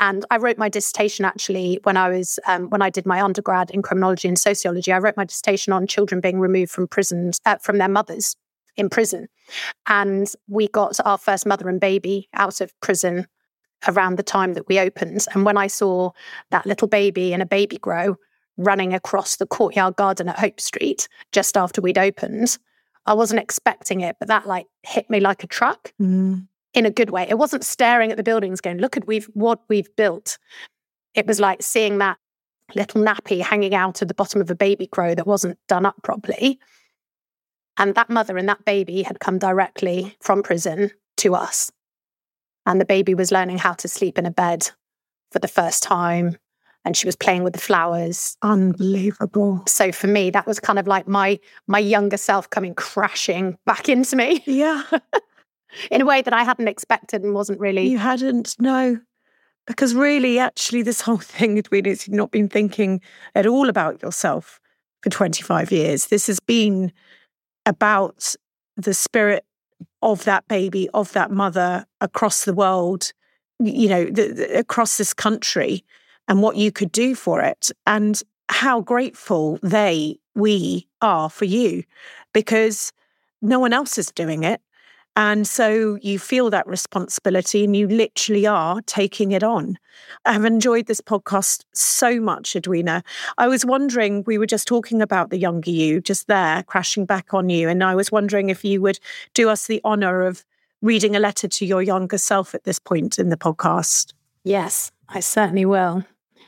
And I wrote my dissertation actually when I was um, when I did my undergrad in criminology and sociology. I wrote my dissertation on children being removed from prisons uh, from their mothers in prison, and we got our first mother and baby out of prison around the time that we opened. And when I saw that little baby in a baby grow running across the courtyard garden at Hope Street just after we'd opened, I wasn't expecting it, but that like hit me like a truck. Mm. In a good way. It wasn't staring at the buildings going, look at we've what we've built. It was like seeing that little nappy hanging out at the bottom of a baby grow that wasn't done up properly. And that mother and that baby had come directly from prison to us. And the baby was learning how to sleep in a bed for the first time. And she was playing with the flowers. Unbelievable. So for me, that was kind of like my my younger self coming crashing back into me. Yeah. In a way that I hadn't expected and wasn't really... You hadn't, no. Because really, actually, this whole thing, Edwina, is you've not been thinking at all about yourself for twenty-five years. This has been about the spirit of that baby, of that mother across the world, you know, the, the, across this country, and what you could do for it. And how grateful they, we are for you, because no one else is doing it. And so you feel that responsibility and you literally are taking it on. I've enjoyed this podcast so much, Edwina. I was wondering, we were just talking about the younger you just there crashing back on you. And I was wondering if you would do us the honour of reading a letter to your younger self at this point in the podcast. Yes, I certainly will.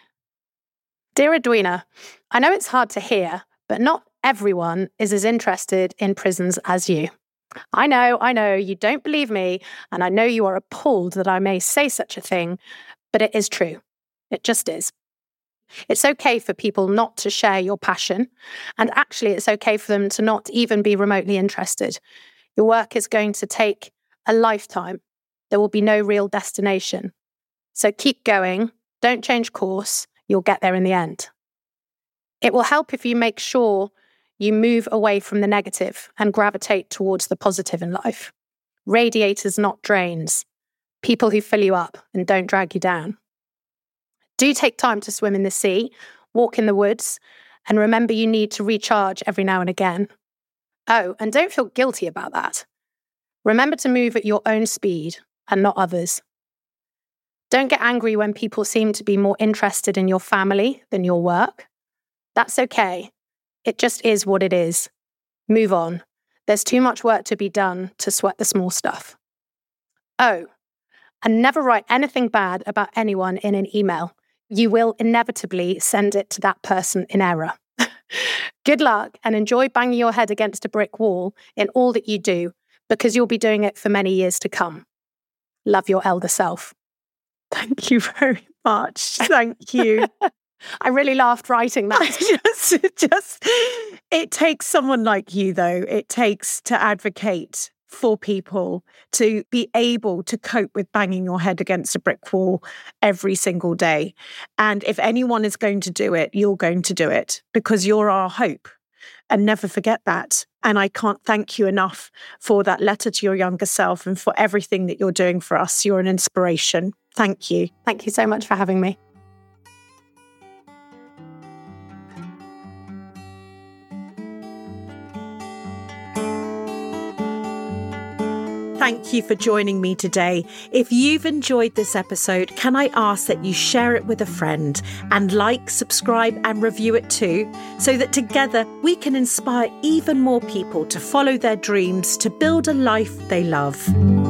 Dear Edwina, I know it's hard to hear, but not everyone is as interested in prisons as you. I know, I know, you don't believe me, and I know you are appalled that I may say such a thing, but it is true. It just is. It's okay for people not to share your passion, and actually it's okay for them to not even be remotely interested. Your work is going to take a lifetime. There will be no real destination. So keep going, don't change course, you'll get there in the end. It will help if you make sure you move away from the negative and gravitate towards the positive in life. Radiators, not drains. People who fill you up and don't drag you down. Do take time to swim in the sea, walk in the woods, and remember you need to recharge every now and again. Oh, and don't feel guilty about that. Remember to move at your own speed and not others. Don't get angry when people seem to be more interested in your family than your work. That's okay. It just is what it is. Move on. There's too much work to be done to sweat the small stuff. Oh, and never write anything bad about anyone in an email. You will inevitably send it to that person in error. Good luck and enjoy banging your head against a brick wall in all that you do, because you'll be doing it for many years to come. Love, your elder self. Thank you very much. Thank you. I really laughed writing that. just, just, it takes someone like you, though. It takes to advocate for people to be able to cope with banging your head against a brick wall every single day. And if anyone is going to do it, you're going to do it, because you're our hope. And never forget that. And I can't thank you enough for that letter to your younger self and for everything that you're doing for us. You're an inspiration. Thank you. Thank you so much for having me. Thank you for joining me today. If you've enjoyed this episode, can I ask that you share it with a friend and like, subscribe and review it too, so that together we can inspire even more people to follow their dreams, to build a life they love.